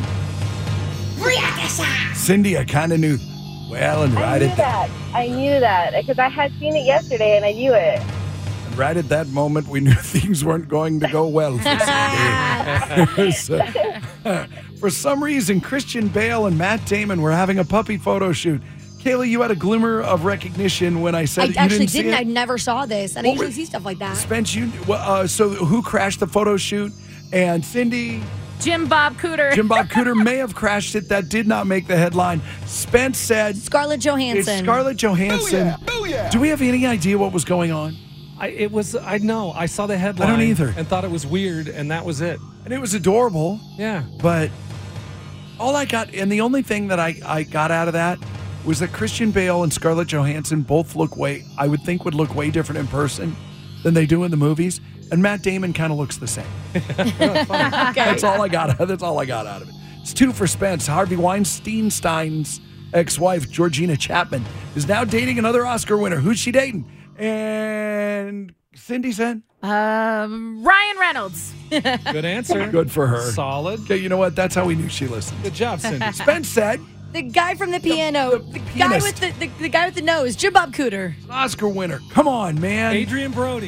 Cindy, I kind of knew. Well, and right at that. I knew that because I had seen it yesterday and I knew it. And right at that moment, we knew things weren't going to go well for Cindy. For some reason, Christian Bale and Matt Damon were having a puppy photo shoot. Kayla, you had a glimmer of recognition when I said I you actually didn't see didn't. it. I never saw this. And I usually see stuff like that. Spence, so who crashed the photo shoot? And Cindy... Jim Bob Cooter. Jim Bob Cooter may have crashed it. That did not make the headline. Spence said... Scarlett Johansson. It's Scarlett Johansson. Booyah. Do we have any idea what was going on? I saw the headline. I don't either. And thought it was weird, and that was it. And it was adorable. Yeah. But all I got, and the only thing that I got out of that was that Christian Bale and Scarlett Johansson both would look way different in person than they do in the movies. And Matt Damon kind of looks the same. Okay. That's all I got. That's all I got out of it. It's 2 for Spence. Harvey Weinstein's ex-wife, Georgina Chapman, is now dating another Oscar winner. Who's she dating? And Cindy said? Ryan Reynolds. Good answer. Good for her. Solid. Okay, you know what? That's how we knew she listened. Good job, Cindy. Spence said? The guy from the piano. The guy with the guy with the nose. Jim Bob Cooter. Oscar winner. Come on, man. Adrian Brody.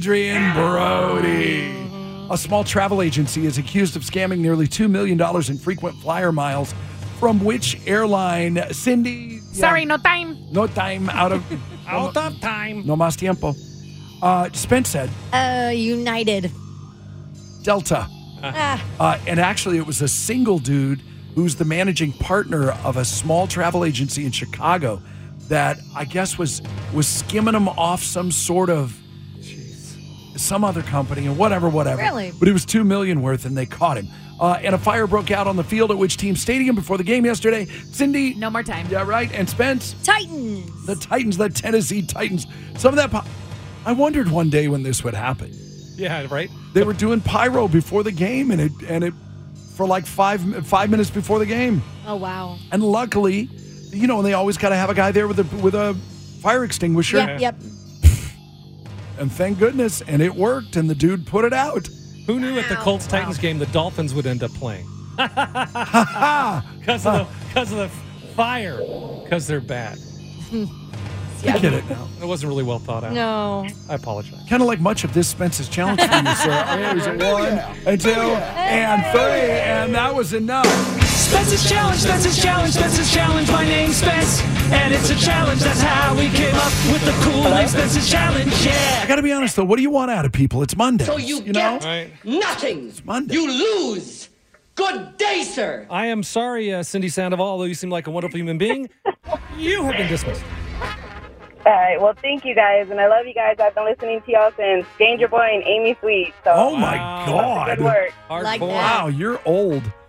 A small travel agency is accused of scamming nearly $2 million in frequent flyer miles. From which airline? Cindy? Sorry, no time. No time. Out of time. No más tiempo. Spence said? United. Delta. And actually, it was a single dude who's the managing partner of a small travel agency in Chicago that I guess was skimming them off some sort of some other company and whatever. Really? But it was $2 million worth, and they caught him. And a fire broke out on the field at which team stadium before the game yesterday? Cindy? No more time. Yeah, right. And Spence? Titans. The Titans, the Tennessee Titans. Some of that... I wondered one day when this would happen. Yeah, right? They were doing pyro before the game, and it for like 5 minutes before the game. Oh, wow. And luckily, and they always got to have a guy there with a fire extinguisher. Yep. And thank goodness, and it worked, and the dude put it out. Who knew at the Colts-Titans game the Dolphins would end up playing? Because of the fire. Because they're bad. I get it now. It wasn't really well thought out. No. I apologize. Kind of like much of this Spence's challenge for you, sir. It was 1 and 2 and 3, and that was enough. Spence's Challenge, Spence's Challenge, Spence's Challenge. My name's Spence, and it's a challenge. That's how we came up with the cool name Spence's Challenge, yeah. I got to be honest, though. What do you want out of people? It's Monday. So you get nothing. It's Monday. You lose. Good day, sir. I am sorry, Cindy Sandoval, although you seem like a wonderful human being. You have been dismissed. All right. Well, thank you guys, and I love you guys. I've been listening to y'all since Danger Boy and Amy Sweet. So oh my God! Good work. Like wow, you're old.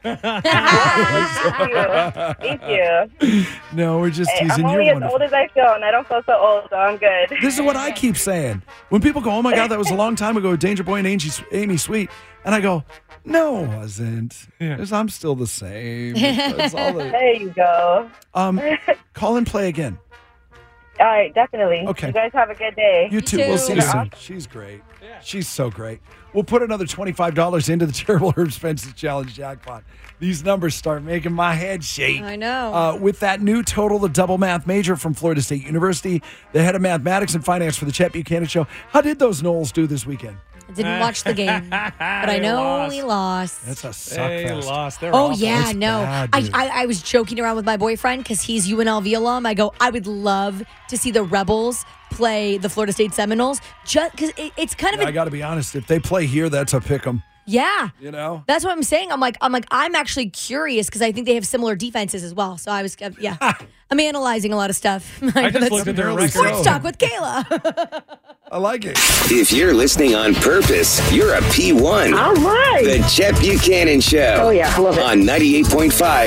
Thank you. No, we're just Hey, teasing. I'm You're only as wonderful. old as I feel, and I don't feel so old, so I'm good. This is what I keep saying. When people go, oh my God, that was a long time ago, Danger Boy and Amy Sweet. And I go, no, it wasn't. Because I'm still the same. That's all There you go. Call and play again. All right, definitely. Okay. You guys have a good day. You too. We'll see you soon. She's great. She's so great. We'll put another $25 into the Terrible Herb Spencer Challenge jackpot. These numbers start making my head shake. I know. With that new total, the double math major from Florida State University, the head of mathematics and finance for the Chet Buchanan Show. How did those Knowles do this weekend? I didn't watch the game, but I know we lost. That's a suck They fest. lost. They're Oh, awful. yeah, It's no. bad, dude. I was joking around with my boyfriend because he's UNLV alum. I go, I would love to see the Rebels play the Florida State Seminoles just because it's kind of I got to be honest. If they play here, that's a pick 'em. yeah. You know? That's what I'm saying. I'm actually curious because I think they have similar defenses as well. So I was, yeah. I'm analyzing a lot of stuff. I just looked at their record. Sports talk with Kayla. I like it. If you're listening on purpose, you're a P1. All right. The Chet Buchanan Show. Oh, yeah, I love it. On 98.5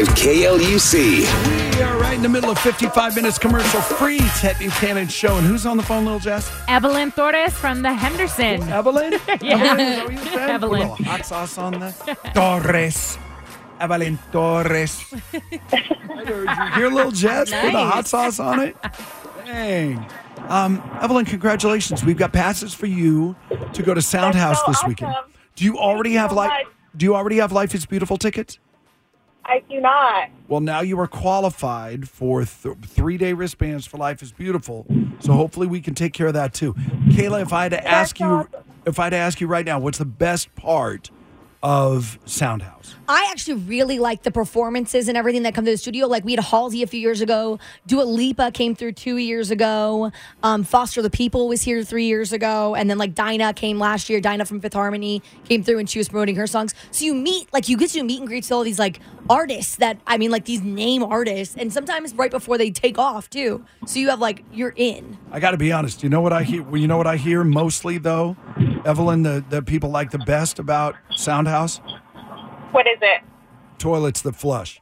KLUC. We are right in the middle of 55 minutes commercial free Chet Buchanan Show. And who's on the phone, Little Jess? Evelyn Torres from the Henderson. Evelyn? Yeah. Evelyn, is that what you said? Evelyn. Put a little hot sauce on there. Torres. Evelyn Torres. You hear Little Jess? Put the hot sauce on it. Dang. Evelyn, congratulations. We've got passes for you to go to Soundhouse this weekend. Do you already have Life is Beautiful tickets? I do not. Well, now you are qualified for 3-day wristbands for Life is Beautiful. So hopefully we can take care of that too. Kayla, if I had to ask you right now, what's the best part of Soundhouse? I actually really like the performances and everything that come to the studio. Like we had Halsey a few years ago. Dua Lipa came through 2 years ago. Foster the People was here 3 years ago. And then like Dinah came last year. Dinah from Fifth Harmony came through and she was promoting her songs. So you get to meet and greet all these like artists that, I mean, like these name artists. And sometimes right before they take off too. So you have like, you're in. I got to be honest. You know what I hear? Well, you know what I hear mostly though, Evelyn, the people like the best about Soundhouse? What is it? Toilets that flush.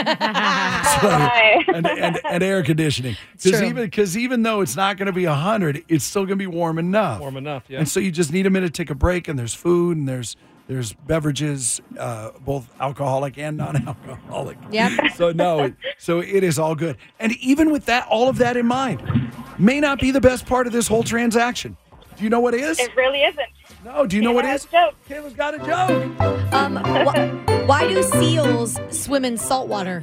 Right. and air conditioning. Because even though it's not going to be 100, it's still going to be warm enough. Warm enough, yeah. And so you just need a minute to take a break, and there's food, and there's beverages, both alcoholic and non-alcoholic. Yep. So it is all good. And even with that, all of that in mind, may not be the best part of this whole transaction. Do you know what is? It really isn't. No, do you know what is? Kayla's got a joke. Why do seals swim in salt water?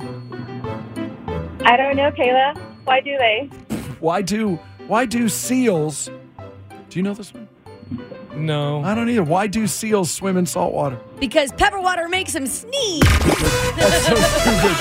I don't know, Kayla. Why do they? Why do seals? Do you know this one? No. I don't either. Why do seals swim in salt water? Because pepper water makes them sneeze. That's so stupid.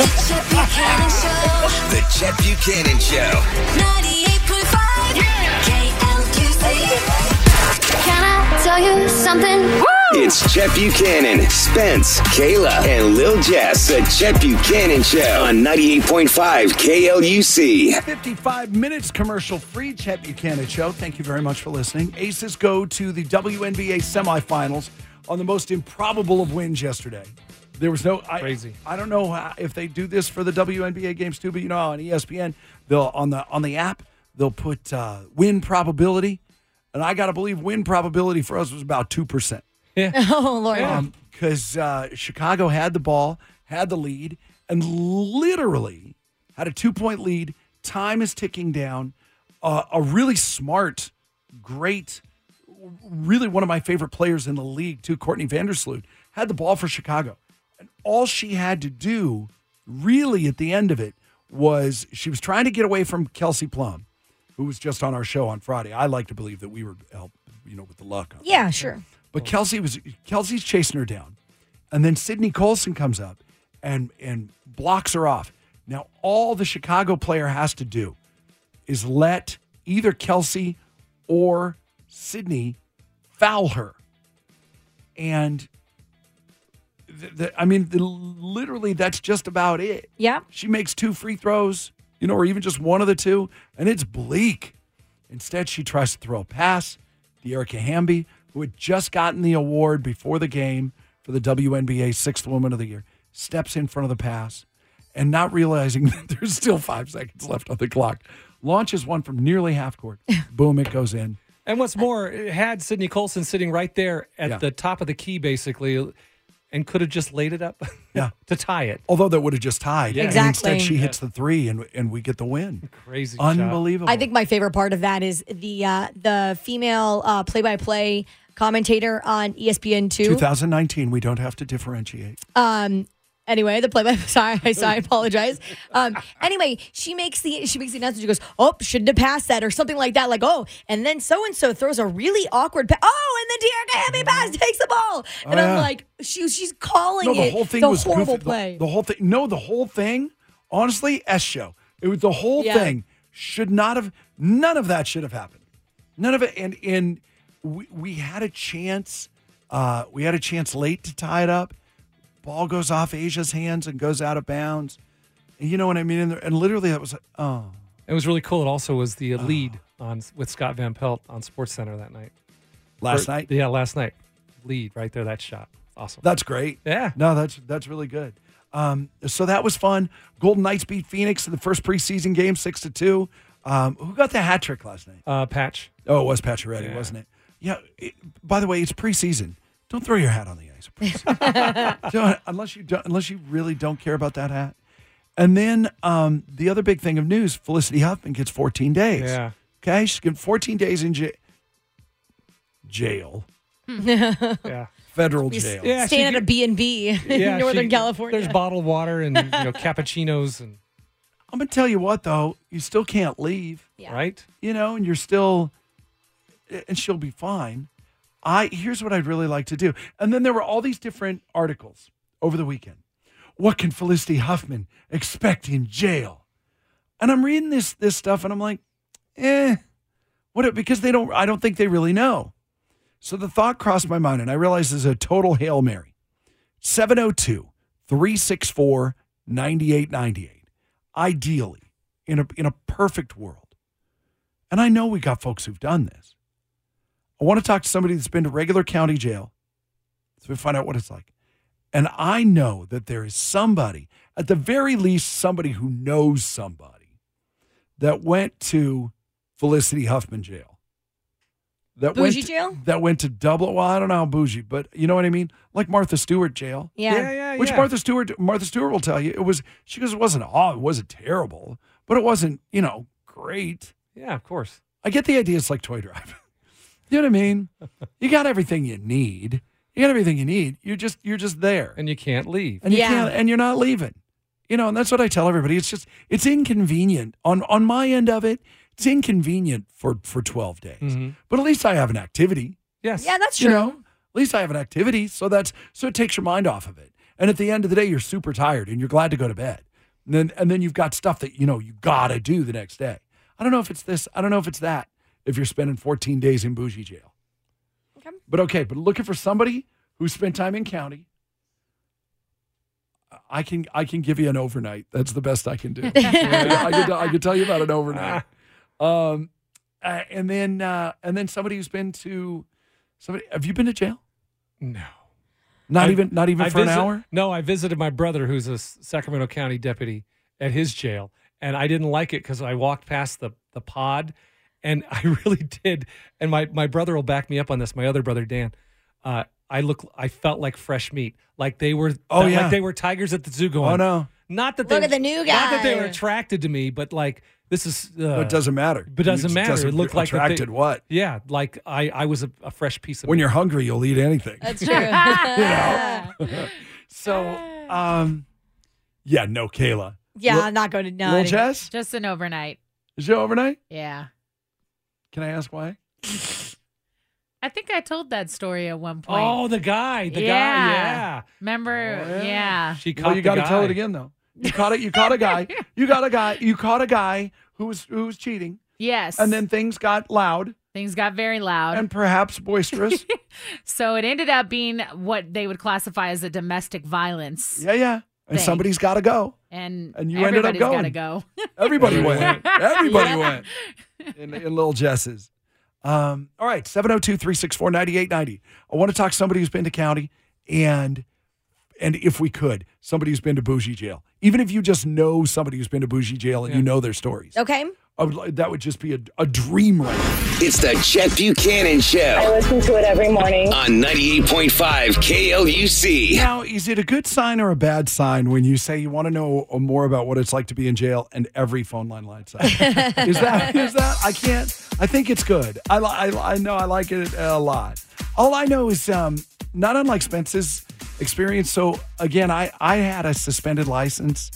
The Chet Buchanan Show. 98.5 KLUC. Can I tell you something? Woo! It's Chet Buchanan, Spence, Kayla, and Lil Jess. The Chet Buchanan Show on 98.5 KLUC. 55 minutes commercial free Chet Buchanan Show. Thank you very much for listening. Aces go to the WNBA semifinals on the most improbable of wins yesterday. There was no crazy. I don't know if they do this for the WNBA games too, but you know how on ESPN they'll on the app they'll put win probability, and I got to believe win probability for us was about 2%. Yeah. Oh Lord. Because Chicago had the ball, had the lead, and literally had a 2-point lead. Time is ticking down. A really smart, great, really one of my favorite players in the league, too, Courtney Vandersloot, had the ball for Chicago. And all she had to do, really at the end of it, was she was trying to get away from Kelsey Plum, who was just on our show on Friday. I like to believe that we were helped, with the luck. Yeah, sure. But Kelsey's chasing her down. And then Sydney Colson comes up and blocks her off. Now, all the Chicago player has to do is let either Kelsey or Sydney foul her. And, literally, that's just about it. Yeah. She makes 2 free throws, or even just one of the 2, and it's bleak. Instead, she tries to throw a pass to Erica Hamby, who had just gotten the award before the game for the WNBA 6th Woman of the Year, steps in front of the pass and not realizing that there's still 5 seconds left on the clock, launches one from nearly half court. Boom, it goes in. And what's more, it had Sydney Colson sitting right there at the top of the key, basically, and could have just laid it up to tie it. Although that would have just tied. Yeah. Exactly. And instead, she hits the 3, and we get the win. Crazy Unbelievable. I think my favorite part of that is the female play-by-play commentator on ESPN2. 2019, we don't have to differentiate. Anyway, the play-by-play. I apologize. Anyway, she makes the announcement. She goes, "Oh, shouldn't have passed that," or something like that. Like, "Oh," and then so and so throws a really awkward pass. Oh, and then Dearica Hamby pass takes the ball, and I'm like, she's calling the it whole thing the was horrible goofy. play. The whole thing. No, the whole thing. Honestly, S show. It was the whole thing. Should not have. None of that should have happened. None of it. And we had a chance. We had a chance late to tie it up. Ball goes off Asia's hands and goes out of bounds. And you know what I mean? And literally that was like, oh. It was really cool. It also was the lead with Scott Van Pelt on SportsCenter that night. Last night? Yeah, last night. Lead right there, that shot. Awesome. That's great. Yeah. No, that's really good. So that was fun. Golden Knights beat Phoenix in the first preseason game, 6-2. Who got the hat trick last night? Patch. Oh, it was Pacioretty, wasn't it? Yeah. By the way, it's preseason. Don't throw your hat on the ice, please. unless you really don't care about that hat. And then the other big thing of news: Felicity Huffman gets 14 days. Yeah. Okay, she's getting 14 days in jail. Yeah. Federal jail. Yeah, staying at a B&B in Northern California. There's bottled water and cappuccinos and. I'm gonna tell you what, though, you still can't leave, right? And you're still, and she'll be fine. Here's what I'd really like to do. And then there were all these different articles over the weekend. What can Felicity Huffman expect in jail? And I'm reading this stuff and I'm like, what? Because I don't think they really know. So the thought crossed my mind and I realized this is a total Hail Mary. 702-364-9898. Ideally, in a perfect world. And I know we got folks who've done this. I want to talk to somebody that's been to regular county jail so we find out what it's like. And I know that there is somebody, at the very least, somebody who knows somebody that went to Felicity Huffman jail. Bougie jail? That went to well, I don't know how bougie, but you know what I mean? Like Martha Stewart jail. Yeah. Which Martha Stewart will tell you, she goes, it wasn't terrible, but it wasn't, great. Yeah, of course. I get the idea it's like Toy Drive. You know what I mean? You got everything you need. You're just there. And you can't leave. And you're not leaving. And that's what I tell everybody. It's inconvenient. On my end of it, it's inconvenient for 12 days. Mm-hmm. But at least I have an activity. Yes. Yeah, that's true. At least I have an activity. So it takes your mind off of it. And at the end of the day, you're super tired and you're glad to go to bed. And then you've got stuff that, you gotta do the next day. I don't know if it's this. I don't know if it's that. If you're spending 14 days in bougie jail. Okay. But looking for somebody who spent time in county, I can give you an overnight. That's the best I can do. I can tell you about an overnight. And then somebody who's been to somebody. Have you been to jail? No. Not even for an hour? No, I visited my brother, who's a Sacramento County deputy, at his jail, and I didn't like it because I walked past the pod. And I really did. And my brother will back me up on this. My other brother, Dan, I felt like fresh meat. Like they were, like they were tigers at the zoo going. Oh no. Look at the new guy. Not that they were attracted to me, but like this is. It doesn't matter. But it doesn't matter. It looked like attracted what? Yeah, like I was a fresh piece of. When you're hungry, you'll eat anything. That's true. So, no, Kayla. Yeah, I'm not going to know. Little Jess? Just an overnight. Is it overnight? Yeah. Can I ask why? I think I told that story at one point. Oh, the guy. Yeah. Remember? Yeah. She caught you got to tell it again, though. You caught it. You caught a guy. You caught a guy who was cheating. Yes. And then things got loud. Things got very loud. And perhaps boisterous. So it ended up being what they would classify as a domestic violence. Yeah. And somebody's got to go. And you ended up going. Got to go. Everybody went. Everybody went. In little Jess's. All right, 702-364-9890. I want to talk to somebody who's been to county and if we could, somebody who's been to bougie jail, even if you just know somebody who's been to bougie jail and you know their stories. Okay. That would just be a dream right now. It's the Chet Buchanan Show. I listen to it every morning. On 98.5 KLUC. Now, is it a good sign or a bad sign when you say you want to know more about what it's like to be in jail and every phone line lights up? Is that? I think it's good. I know I like it a lot. All I know is not unlike Spence's experience. So again, I had a suspended license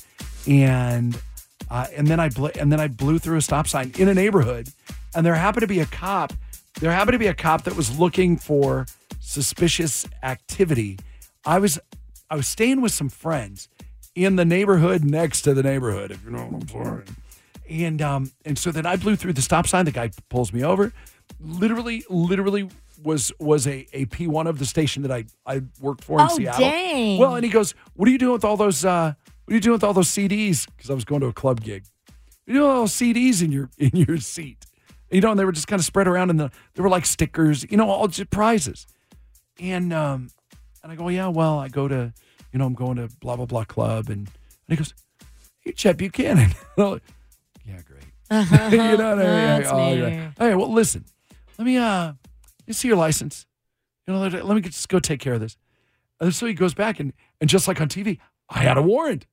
and then I blew through a stop sign in a neighborhood, and there happened to be a cop. There happened to be a cop that was looking for suspicious activity. I was staying with some friends in the neighborhood next to the neighborhood, if you know what I'm saying. And so then I blew through the stop sign. The guy pulls me over. Literally was a P1 of the station that I worked for in Seattle. Dang. Well, and he goes, "What are you doing with all those? What are you doing with all those CDs?" Because I was going to a club gig. "You know, all those CDs in your seat." And they were just kind of spread around, and they were like stickers. All just prizes. And I go, "Yeah, well, I go to, I'm going to blah blah blah club," and he goes, "Hey, Chet Buchanan." And I'm like, "Yeah, great." You know what I mean? That's me. All right, well, listen. Let me see your license. Let me just go take care of this. And so he goes back, and just like on TV, I had a warrant.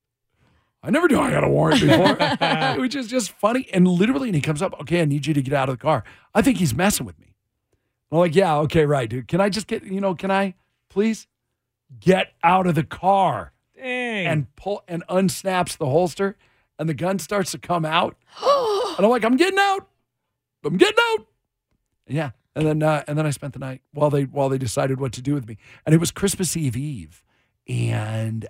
I never knew I had a warrant before, which is just funny. And literally, and he comes up, "Okay, I need you to get out of the car." I think he's messing with me. I'm like, "Yeah, okay, right, dude. Can I just get, can I please get out of the car?" Dang. And pull and unsnaps the holster, and the gun starts to come out. And I'm like, "I'm getting out. I'm getting out." Yeah. And then I spent the night while they decided what to do with me. And it was Christmas Eve, and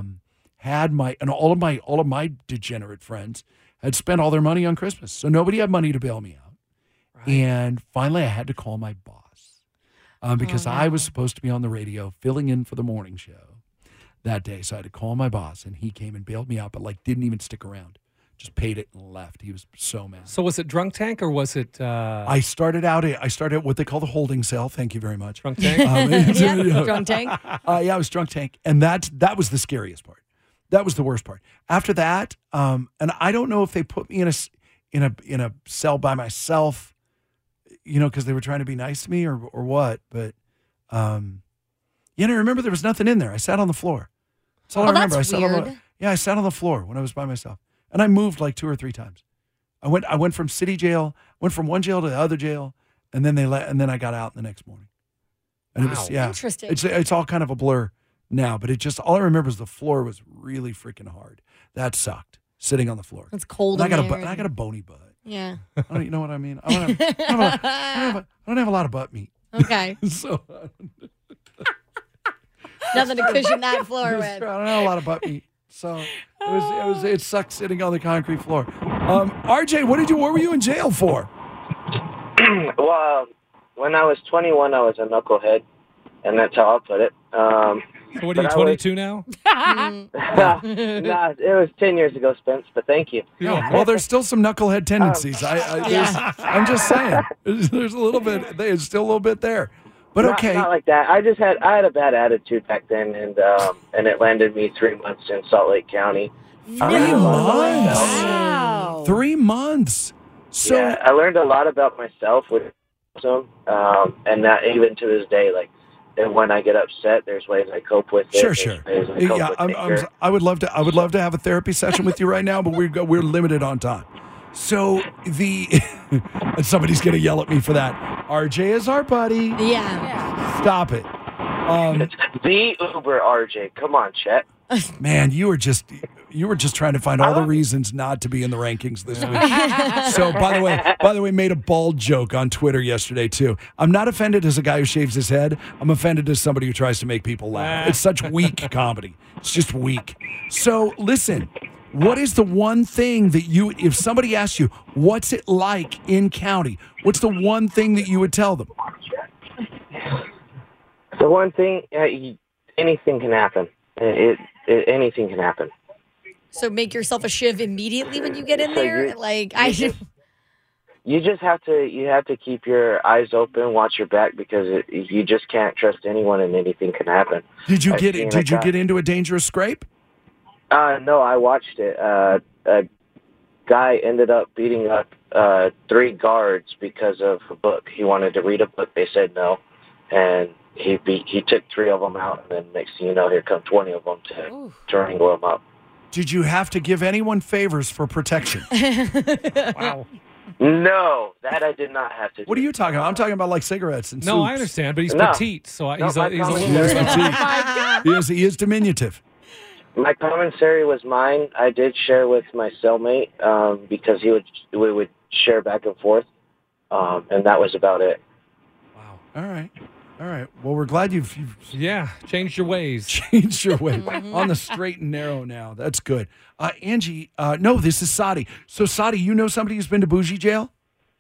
all of my degenerate friends had spent all their money on Christmas, so nobody had money to bail me out. Right. And finally, I had to call my boss because I was supposed to be on the radio filling in for the morning show that day. So I had to call my boss, and he came and bailed me out, but didn't even stick around. Just paid it and left. He was so mad. So was it drunk tank or was it? I started out what they call the holding cell. Thank you very much. Drunk tank. Drunk tank. Yeah, I was drunk tank, and that was the scariest part. That was the worst part. After that, and I don't know if they put me in a cell by myself, because they were trying to be nice to me or what. But I remember there was nothing in there. I sat on the floor. That's all I remember. That's weird. I sat on the floor when I was by myself. And I moved 2 or 3 times. I went from city jail, went from one jail to the other jail, and then and then I got out the next morning. And it was interesting. It's all kind of a blur now, but all I remember is the floor was really freaking hard. That sucked. Sitting on the floor. It's cold. And I got a bony butt. Yeah. You know what I mean? I don't have a lot of butt meat. Okay. So nothing to cushion that floor with. I don't have a lot of butt meat. So it sucked sitting on the concrete floor. RJ, what were you in jail for? Well, when I was 21, I was a knucklehead, and that's how I'll put it. So what are you, 22 now? Nah, it was 10 years ago, Spence, but thank you. Yeah, well, there's still some knucklehead tendencies. I'm just saying. There's a little bit, there's still a little bit there. But okay. Not like that. I had a bad attitude back then, and it landed me 3 months in Salt Lake County. 3 months? Wow. 3 months. So yeah, I learned a lot about myself with awesome. And that even to this day, when I get upset, there's ways I cope with it. Sure. Yeah, I would love to have a therapy session with you right now, but we're limited on time. So and somebody's gonna yell at me for that. RJ is our buddy. Yeah. Stop it. It's the Uber RJ. Come on, Chet. Man, you were just trying to find all the reasons not to be in the rankings this week. So by the way, made a bald joke on Twitter yesterday too. I'm not offended as a guy who shaves his head. I'm offended as somebody who tries to make people laugh. It's such weak comedy. It's just weak. So listen, what is the one thing that if somebody asks you, what's it like in county? What's the one thing that you would tell them? The one thing, anything can happen. Anything can happen. So make yourself a shiv immediately when you get in there? you just have to keep your eyes open, watch your back, because you just can't trust anyone and anything can happen. Did you get into a dangerous scrape? No, I watched it. A guy ended up beating up 3 guards because of a book. He wanted to read a book. They said no, and he took 3 of them out, and then next thing you know, here come 20 of them to wrangle them up. Did you have to give anyone favors for protection? Wow. No, that I did not have to do. What are you talking about? I'm talking about like cigarettes and No, soups. I understand, but he's petite, so he's a little... He is petite. He is diminutive. My commissary was mine. I did share with my cellmate because we would share back and forth, and that was about it. Wow. All right. Well, we're glad you've changed your ways. Changed your way. On the straight and narrow now. That's good. Angie, no, this is Sadi. So, Sadi, you know somebody who's been to bougie jail?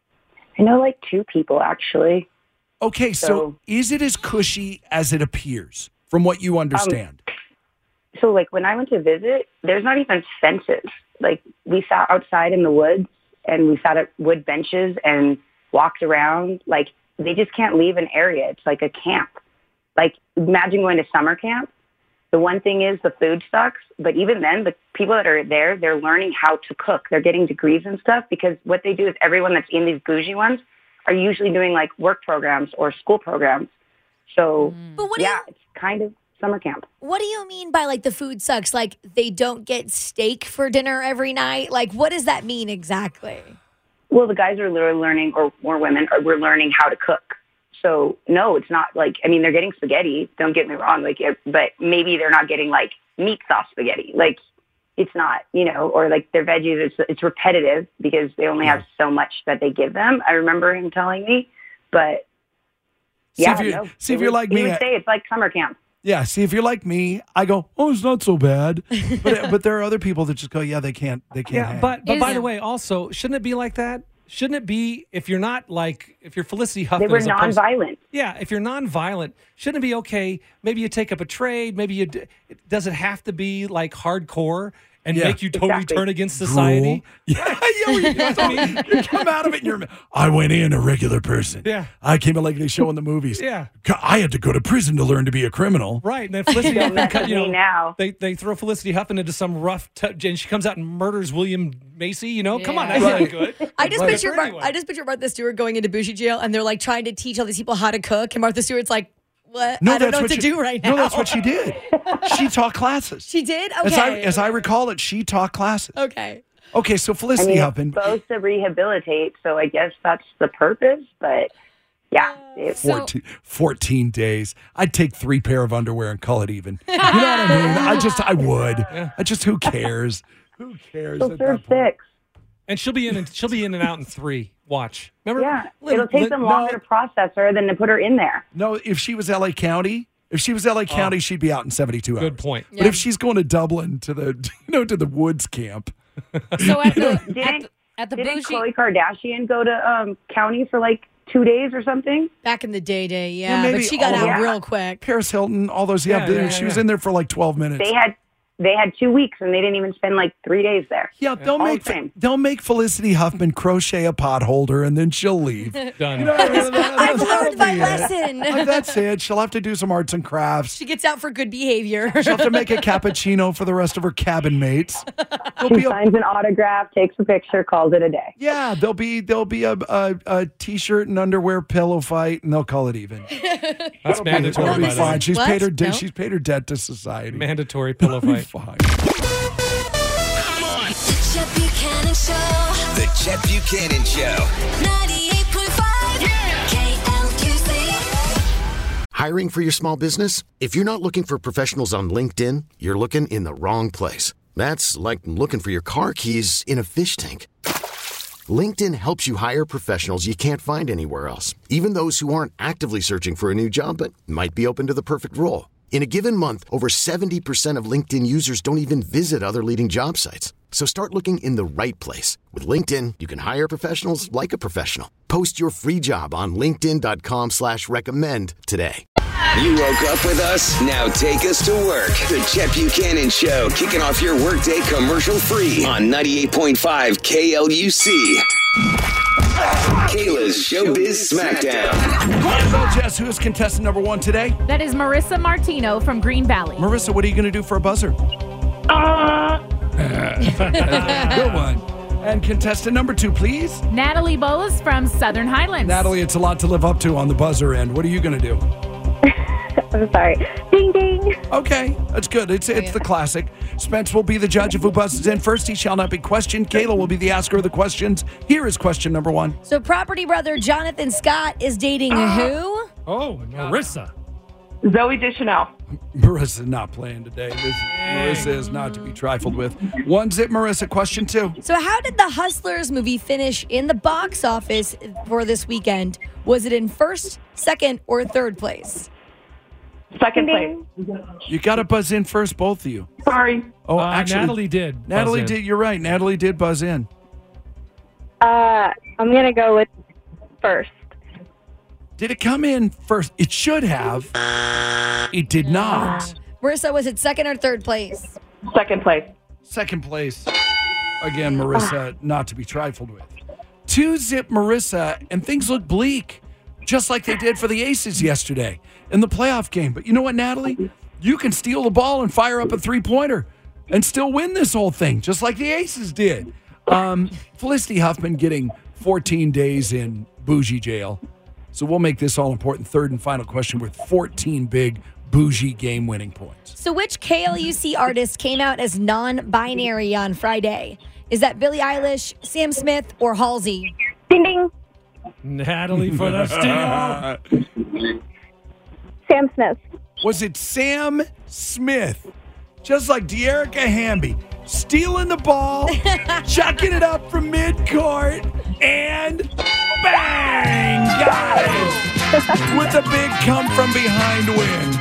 I know like 2 people, actually. Okay, so is it as cushy as it appears, from what you understand? So, like, when I went to visit, there's not even fences. Like, we sat outside in the woods, and we sat at wood benches and walked around. Like, they just can't leave an area. It's like a camp. Like, imagine going to summer camp. The one thing is the food sucks, but even then, the people that are there, they're learning how to cook. They're getting degrees and stuff because what they do is everyone that's in these bougie ones are usually doing, like, work programs or school programs. So, it's kind of summer camp. What do you mean by, like, the food sucks? Like, they don't get steak for dinner every night? Like, what does that mean exactly? Well, the guys are literally learning, or more women, we're learning how to cook. So, no, it's not like, I mean, they're getting spaghetti, don't get me wrong, like, but maybe they're not getting, like, meat sauce spaghetti. Like, it's not, or, like, their veggies, it's repetitive because they only have so much that they give them. I remember him telling me, but, See if you're like me. He would say it's like summer camp. Yeah, see, if you're like me, I go, oh, it's not so bad. But there are other people that just go, yeah, they can't. Yeah, but by the way, also, shouldn't it be like that? Shouldn't it be, if you're Felicity Huffman? They were nonviolent. If you're nonviolent, shouldn't it be okay? Maybe you take up a trade. Maybe does it have to be like hardcore and make you totally turn against society? You come out of it and you're, I went in a regular person. Yeah. I came in like they show in the movies. Yeah. I had to go to prison to learn to be a criminal. Right. And then Felicity Huffman, now. They throw Felicity Huffman into some rough, and she comes out and murders William Macy. Come on, that's not good. I just picture Martha Stewart going into bougie jail, and they're like trying to teach all these people how to cook, and Martha Stewart's like, what? No, I don't know what to do right now. No, that's what she did. She taught classes. She did? Okay. As I recall it, she taught classes. Okay. Okay, so Felicity Huffman. It's supposed to rehabilitate, so I guess that's the purpose, but yeah. 14 days. I'd take 3 pair of underwear and call it even. You know what I mean? I would. Yeah. Who cares? Who cares? She'll serve 6. And she'll be in and out in 3. Watch. Remember? Yeah. It'll take them longer to process her than to put her in there. No, if she was LA County, she'd be out in 72 hours. Good point. But if she's going to Dublin to the woods camp. So at the didn't bougie, Khloe Kardashian go to county for like 2 days or something? Back in the day, Yeah, but she got out real quick. Paris Hilton, all those, she was in there for like 12 minutes. They had 2 weeks, and they didn't even spend like 3 days there. Yeah, they'll make Felicity Huffman crochet a pot holder, and then she'll leave. Done. I've learned my lesson. That's it. She'll have to do some arts and crafts. She gets out for good behavior. She'll have to make a cappuccino for the rest of her cabin mates. She signs an autograph, takes a picture, calls it a day. Yeah, there'll be a T-shirt and underwear pillow fight, and they'll call it even. That's mandatory. It'll be fine. She's paid her No? She's paid her debt to society. Mandatory pillow fight. Fine. The Chet Buchanan Show. The Chet Buchanan Show. 98.5 KLUC. Hiring for your small business? If you're not looking for professionals on LinkedIn, you're looking in the wrong place. That's like looking for your car keys in a fish tank. LinkedIn helps you hire professionals you can't find anywhere else, even those who aren't actively searching for a new job but might be open to the perfect role. In a given month, over 70% of LinkedIn users don't even visit other leading job sites. So start looking in the right place. With LinkedIn, you can hire professionals like a professional. Post your free job on linkedin.com/recommend today. You woke up with us? Now take us to work. The Chet Buchanan Show, kicking off your workday commercial free on 98.5 KLUC. Kayla's Showbiz Smackdown. Well, Jess, who is contestant number 1 today? That is Marissa Martino from Green Valley. Marissa, what are you going to do for a buzzer? Good one. And contestant number 2, please. Natalie Bowles from Southern Highlands. Natalie, it's a lot to live up to on the buzzer end. What are you going to do? I'm sorry. Ding, ding. Okay, that's good. It's the classic. Spence will be the judge of who buzzes in first. He shall not be questioned. Kayla will be the asker of the questions. Here is question number 1. So property brother Jonathan Scott is dating who? Oh, Marissa. Zoe Deschanel. Marissa's not playing today. Marissa is not to be trifled with. 1-0, Marissa. Question 2. So how did the Hustlers movie finish in the box office for this weekend? Was it in first, second, or third place? Second place. You got to buzz in first, both of you. Sorry. Oh, actually, Natalie did. Natalie buzz in. did. You're right. Natalie did buzz in. I'm going to go with first. Did it come in first? It should have. It did not. Marissa, was it second or third place? Second place. Second place. Again, Marissa, not to be trifled with. 2-0, Marissa, and things look bleak, just like they did for the Aces yesterday in the playoff game. But you know what, Natalie? You can steal the ball and fire up a three-pointer and still win this whole thing, just like the Aces did. Felicity Huffman getting 14 days in bougie jail. So we'll make this all-important third and final question with 14 big bougie game-winning points. So which KLUC artist came out as non-binary on Friday? Is that Billie Eilish, Sam Smith, or Halsey? Ding, ding. Natalie for the steal. Sam Smith. Was it Sam Smith? Just like De'Erica Hamby, stealing the ball, chucking it up from midcourt, and bang! Got it! With a big come-from-behind win.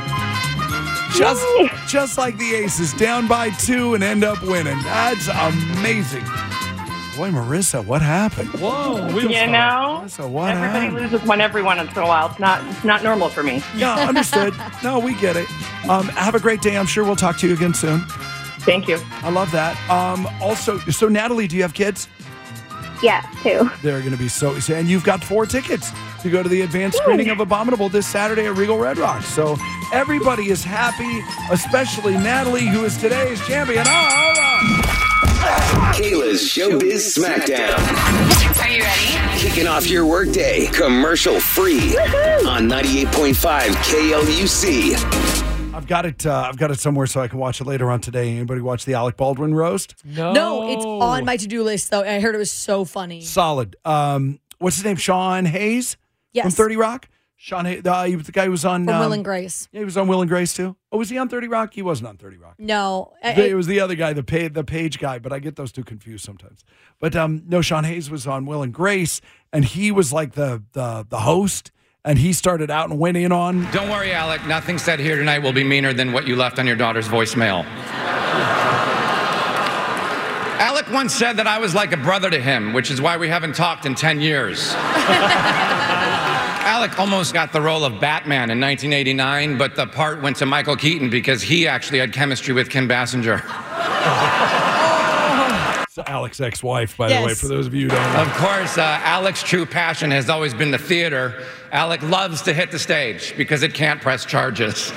Just like the Aces, down by 2 and end up winning. That's amazing. Boy, Marissa, what happened? Whoa, Marissa, what everybody happened? loses one every once in a while. It's not normal for me. Yeah, understood. No, we get it. Have a great day. I'm sure we'll talk to you again soon. Thank you. I love that. Also, so Natalie, do you have kids? Yeah, 2. They're going to be so, and you've got 4 tickets to go to the advanced screening of Abominable this Saturday at Regal Red Rocks. So everybody is happy, especially Natalie, who is today's champion. All right. Kayla's Showbiz Smackdown. Are you ready? Kicking off your workday, commercial free on 98.5 KLUC. I've got it somewhere so I can watch it later on today. Anybody watch the Alec Baldwin roast? No, it's on my to-do list, though. I heard it was so funny. Solid. What's his name? Sean Hayes? Yes. From 30 Rock? Sean Hayes, he was the guy who was on... From Will and Grace. Yeah, he was on Will and Grace, too. Oh, was he on 30 Rock? He wasn't on 30 Rock. No. It was the other guy, the Page guy, but I get those two confused sometimes. But no, Sean Hayes was on Will and Grace, and he was like the host, and he started out and went in on... Don't worry, Alec. Nothing said here tonight will be meaner than what you left on your daughter's voicemail. Alec once said that I was like a brother to him, which is why we haven't talked in 10 years. Alec almost got the role of Batman in 1989, but the part went to Michael Keaton because he actually had chemistry with Kim Basinger. So Alec's ex-wife, by the way, for those of you who don't know. Of course, Alec's true passion has always been the theater. Alec loves to hit the stage because it can't press charges.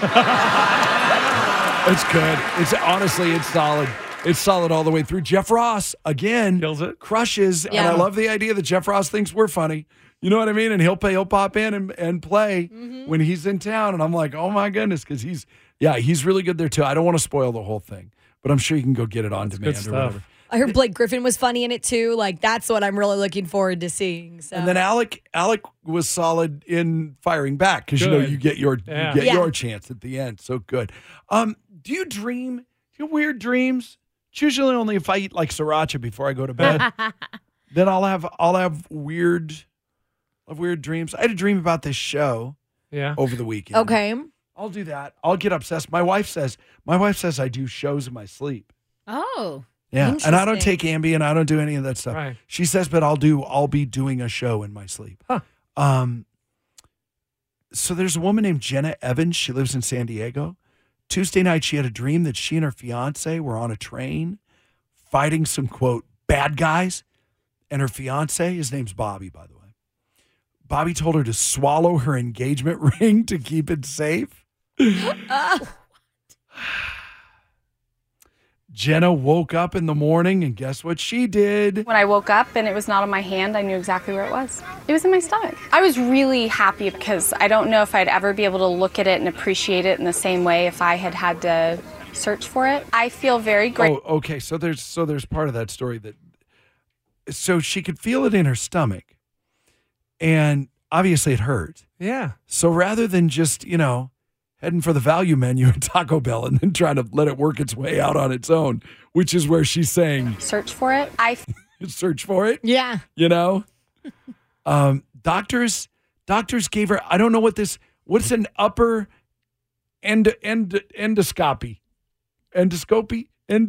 It's good. It's solid. It's solid all the way through. Jeff Ross, again, kills it, crushes. Yeah. And I love the idea that Jeff Ross thinks we're funny. You know what I mean? And he'll pop in and play when he's in town. And I'm like, oh my goodness, because he's really good there too. I don't want to spoil the whole thing, but I'm sure you can go get it on demand or whatever. I heard Blake Griffin was funny in it too. Like, that's what I'm really looking forward to seeing. So. And then Alec was solid in firing back because you get your chance at the end. So good. Do you dream? Do you have weird dreams? It's usually only if I eat like sriracha before I go to bed. Then I'll have weird dreams. I had a dream about this show over the weekend. Okay. I'll do that. I'll get obsessed. My wife says I do shows in my sleep. Oh. Yeah. And I don't take Ambien. I don't do any of that stuff. Right. She says, but I'll be doing a show in my sleep. Huh. So there's a woman named Jenna Evans. She lives in San Diego. Tuesday night, she had a dream that she and her fiance were on a train fighting some, quote, bad guys. and her fiance, his name's Bobby, by the way. Bobby told her to swallow her engagement ring to keep it safe. Jenna woke up in the morning, and guess what she did? When I woke up and it was not on my hand, I knew exactly where it was. It was in my stomach. I was really happy because I don't know if I'd ever be able to look at it and appreciate it in the same way if I had to search for it. I feel very grateful. Oh, okay. So there's part of that story that so she could feel it in her stomach, and obviously it hurt. Yeah. So rather than just heading for the value menu at Taco Bell and then trying to let it work its way out on its own, which is where she's saying search for it. Search for it. Yeah. Doctors gave her, I don't know what's an upper endoscopy? Endoscopy?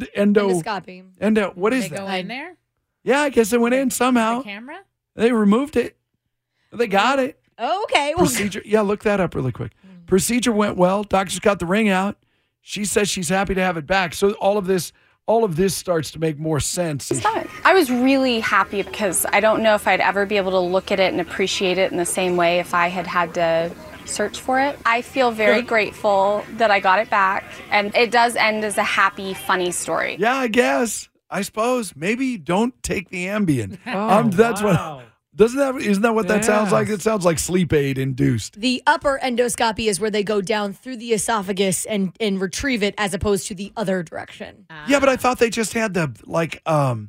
Endoscopy. What is They go that? in there? Yeah, I guess it went in somehow. The camera? They removed it. They got it. Okay. Well, Procedure. Yeah, look that up really quick. Procedure went well. Doctors got the ring out. She says she's happy to have it back. So all of this starts to make more sense. I was really happy because I don't know if I'd ever be able to look at it and appreciate it in the same way if I had to search for it. I feel very grateful that I got it back, and it does end as a happy, funny story. Yeah, I guess. I suppose. Maybe don't take the Ambien. That's wow. what. Isn't that what that sounds like? It sounds like sleep aid induced. the upper endoscopy is where they go down through the esophagus and retrieve it as opposed to the other direction. Yeah, but I thought they just had the like a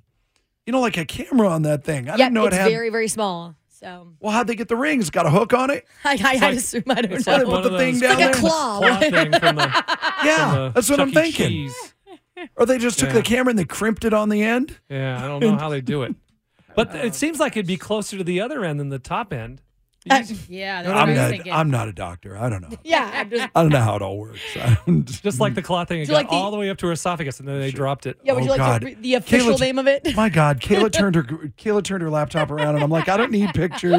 camera on that thing. I didn't know it it's had. very, very small. So Well, how'd they get the ring? It's got a hook on it. I assume I don't It's know. like one Put of the thing those down like a there. claw. thing from the Yeah, that's what Chuck I'm E. thinking. Cheese. Or they just took Yeah. the camera and they crimped it on the end. Yeah, I don't know how they do it. But it seems like it'd be closer to the other end than the top end. Yeah, that's what I was thinking. I'm not a doctor. I don't know. Yeah, I'm just I don't know how it all works. Just like the claw thing, it So got like the- all the way up to her esophagus, and then they dropped it. yeah. Would Oh, you like God. to read the official Kayla- name of it? My God, Kayla turned her laptop around, and I'm like, I don't need pictures.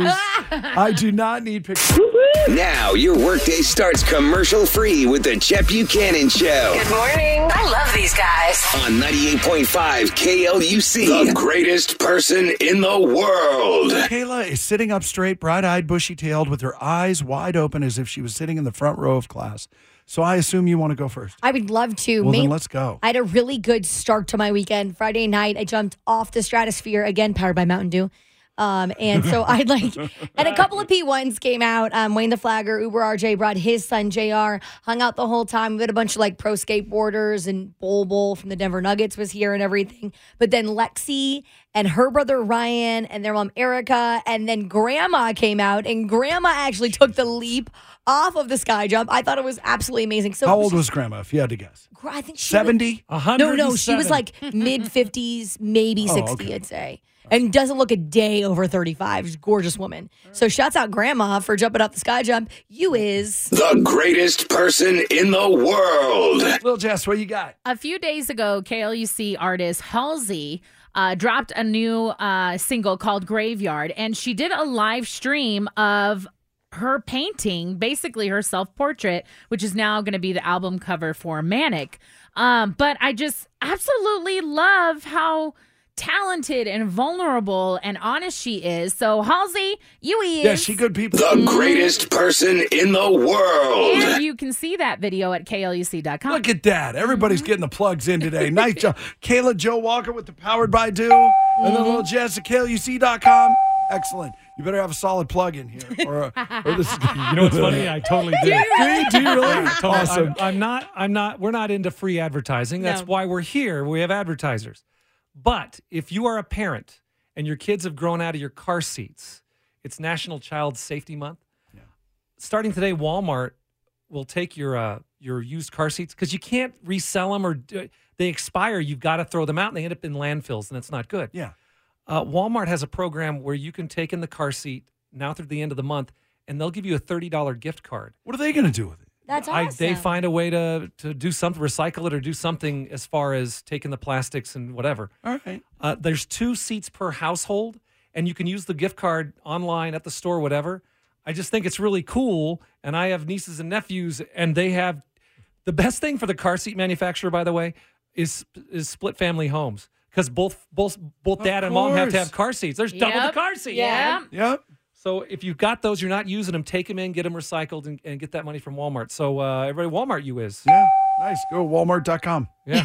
I do not need pictures. Now your workday starts commercial free with the Chet Buchanan Show Good morning. I love these guys. on 98.5 KLUC. The greatest person in the world. Kayla is sitting up straight, bright-eyed, bushy-tailed, with her eyes wide open as if she was sitting in the front row of class. So I assume you want to go first. I would love to. Well, then let's go. I had a really good start to my weekend. Friday night, I jumped off the stratosphere, again, powered by Mountain Dew. And so and a couple of P1s came out. Wayne the Flagger, Uber RJ brought his son JR, hung out the whole time. We had a bunch of pro skateboarders, and Bol from the Denver Nuggets was here and everything. But then Lexi and her brother Ryan and their mom Erica, and then Grandma came out, and Grandma actually took the leap off of the sky jump. I thought it was absolutely amazing. So How old was Grandma, if you had to guess? I think she 70? No, she was like mid-50s, maybe 60, okay. I'd say. And doesn't look a day over 35. She's a gorgeous woman. So shouts out Grandma for jumping up the sky jump. You is The greatest person in the world. Lil Jess, what you got? A few days ago, KLUC artist Halsey dropped a new single called Graveyard, and she did a live stream of her painting, basically her self-portrait, which is now going to be the album cover for Manic. But I just absolutely love how talented and vulnerable and honest she is. So Halsey, you is. Yeah, she good people. The greatest person in the world. And you can see that video at KLUC.com. Look at that. Everybody's getting the plugs in today. Nice job. Kayla Joe Walker with the Powered by Dew. And then Lil Jess at KLUC.com. Excellent. You better have a solid plug in here. Or this is, You know what's funny? I totally do. Do you really? Awesome. I'm not. We're not into free advertising. That's No. why we're here. We have advertisers. But if you are a parent and your kids have grown out of your car seats, it's National Child Safety Month. Yeah. Starting today, Walmart will take your used car seats because you can't resell them or they expire. You've got to throw them out and they end up in landfills, and that's not good. Yeah. Walmart has a program where you can take in the car seat now through the end of the month, and they'll give you a $30 gift card. What are they going to do with it? That's awesome. They find a way to do something, recycle it, or do something as far as taking the plastics and whatever. All right. There's 2 seats per household, and you can use the gift card online at the store, whatever. I just think it's really cool, and I have nieces and nephews, and they have the best thing for the car seat manufacturer, by the way, is split family homes. because both dad and mom have to have car seats. There's double the car seat. Yeah. Yep. So if you've got those, you're not using them, take them in, get them recycled, and get that money from Walmart. So everybody, Walmart you is. Yeah. Nice. Go to Walmart.com. Yeah.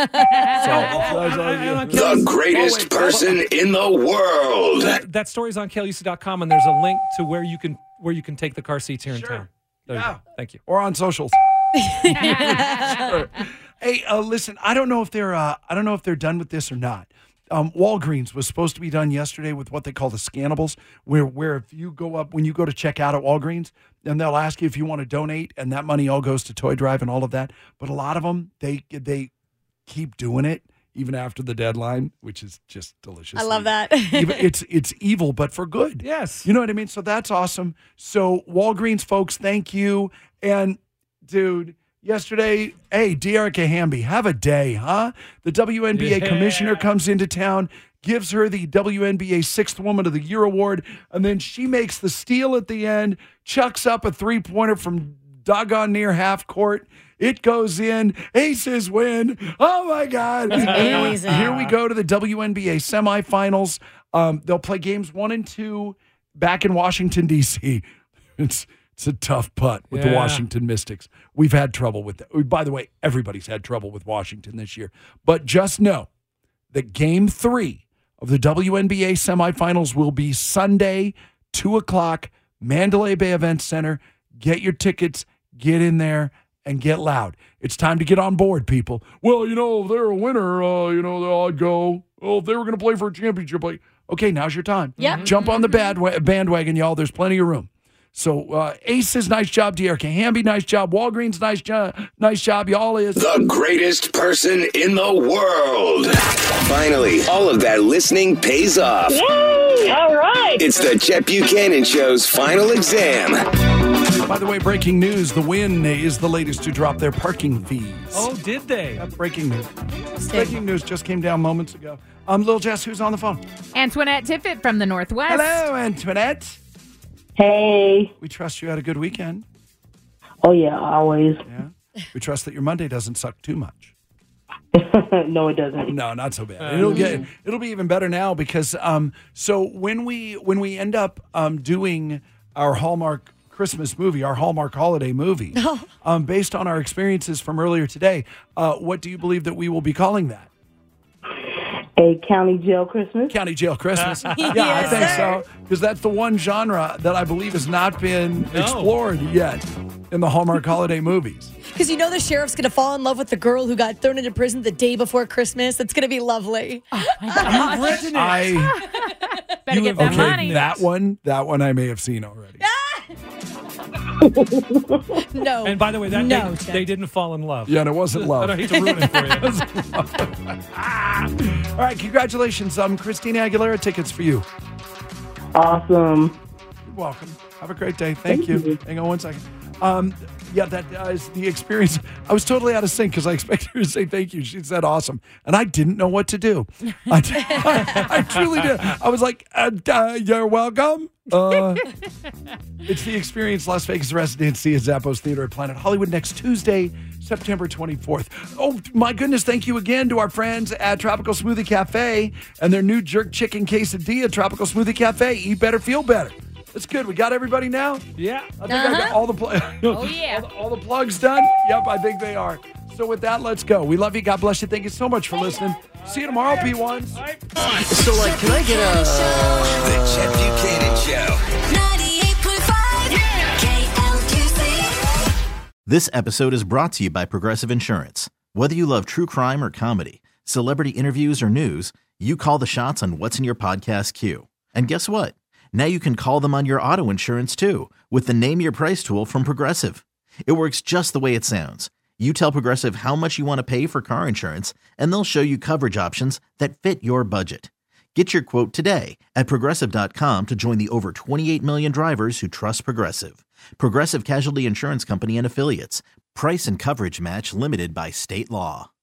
The greatest person in the world. That story's on KLUC.com, and there's a link to where you can take the car seats here in town. There you go. Thank you. Or on socials. Sure. Hey, listen. I don't know if they're done with this or not. Walgreens was supposed to be done yesterday with what they call the scannables, where if you go up, when you go to check out at Walgreens, then they'll ask you if you want to donate, and that money all goes to Toy Drive and all of that. But a lot of them, they keep doing it even after the deadline, which is just delicious. I love that. It's evil, but for good. Yes. You know what I mean? So that's awesome. So Walgreens folks, thank you. And dude, yesterday, hey, Dearica Hamby, have a day, huh? The WNBA commissioner comes into town, gives her the WNBA Sixth Woman of the Year award, and then she makes the steal at the end, chucks up a three-pointer from doggone near half court. It goes in. Aces win. Oh, my God. And here we go to the WNBA semifinals. They'll play games 1 and 2 back in Washington, D.C. It's a tough putt with the Washington Mystics. We've had trouble with that. By the way, everybody's had trouble with Washington this year. But just know that Game 3 of the WNBA semifinals will be Sunday, 2 o'clock, Mandalay Bay Event Center. Get your tickets, get in there, and get loud. It's time to get on board, people. Well, if they're a winner, I'd go. Oh, if they were going to play for a championship, okay, now's your time. Yep. Jump on the bandwagon, y'all. There's plenty of room. So Aces, nice job. Dearica Hamby, nice job. Walgreens, nice job. Y'all is the greatest person in the world. Finally, all of that listening pays off. Yay! All right. It's the Chet Buchanan Show's final exam. By the way, breaking news, the Wynn is the latest to drop their parking fees. Oh, did they? Breaking news. Breaking news just came down moments ago. Lil Jess, who's on the phone? Antoinette Tiffett from the Northwest. Hello, Antoinette. Hey. We trust you had a good weekend. Oh, yeah, always. Yeah. We trust that your Monday doesn't suck too much. No, it doesn't. No, not so bad. It'll be even better now because so when we end up doing our Hallmark Christmas movie, our Hallmark holiday movie, based on our experiences from earlier today, what do you believe that we will be calling that? A county jail Christmas. County jail Christmas. Yeah, I think so. Because that's the one genre that I believe has not been explored yet in the Hallmark holiday movies. Because the sheriff's going to fall in love with the girl who got thrown into prison the day before Christmas. It's going to be lovely. You've written it. Better get that money. That one I may have seen already. No. And by the way, they didn't fall in love. Yeah, and it wasn't love. I hate to ruin it for you. All right, congratulations. Christina Aguilera tickets for you. Awesome. You're welcome. Have a great day. Thank you. Hang on one second. That is the experience. I was totally out of sync because I expected her to say thank you. She said awesome. And I didn't know what to do. I truly did. I was like, you're welcome. It's the Experience Las Vegas residency at Zappos Theater at Planet Hollywood next Tuesday, September 24th. Oh, my goodness. Thank you again to our friends at Tropical Smoothie Cafe and their new jerk chicken quesadilla, Tropical Smoothie Cafe. Eat better, feel better. That's good. We got everybody now? Yeah. I think I got all the all the plugs done. Yep, I think they are. So with that, let's go. We love you. God bless you. Thank you so much for listening. See you tomorrow, P1s. So, can I get the Chet Buchanan Show? 98.5 KLUC. This episode is brought to you by Progressive Insurance. Whether you love true crime or comedy, celebrity interviews or news, you call the shots on what's in your podcast queue. And guess what? Now you can call them on your auto insurance too with the Name Your Price tool from Progressive. It works just the way it sounds. You tell Progressive how much you want to pay for car insurance, and they'll show you coverage options that fit your budget. Get your quote today at Progressive.com to join the over 28 million drivers who trust Progressive. Progressive Casualty Insurance Company and Affiliates. Price and coverage match limited by state law.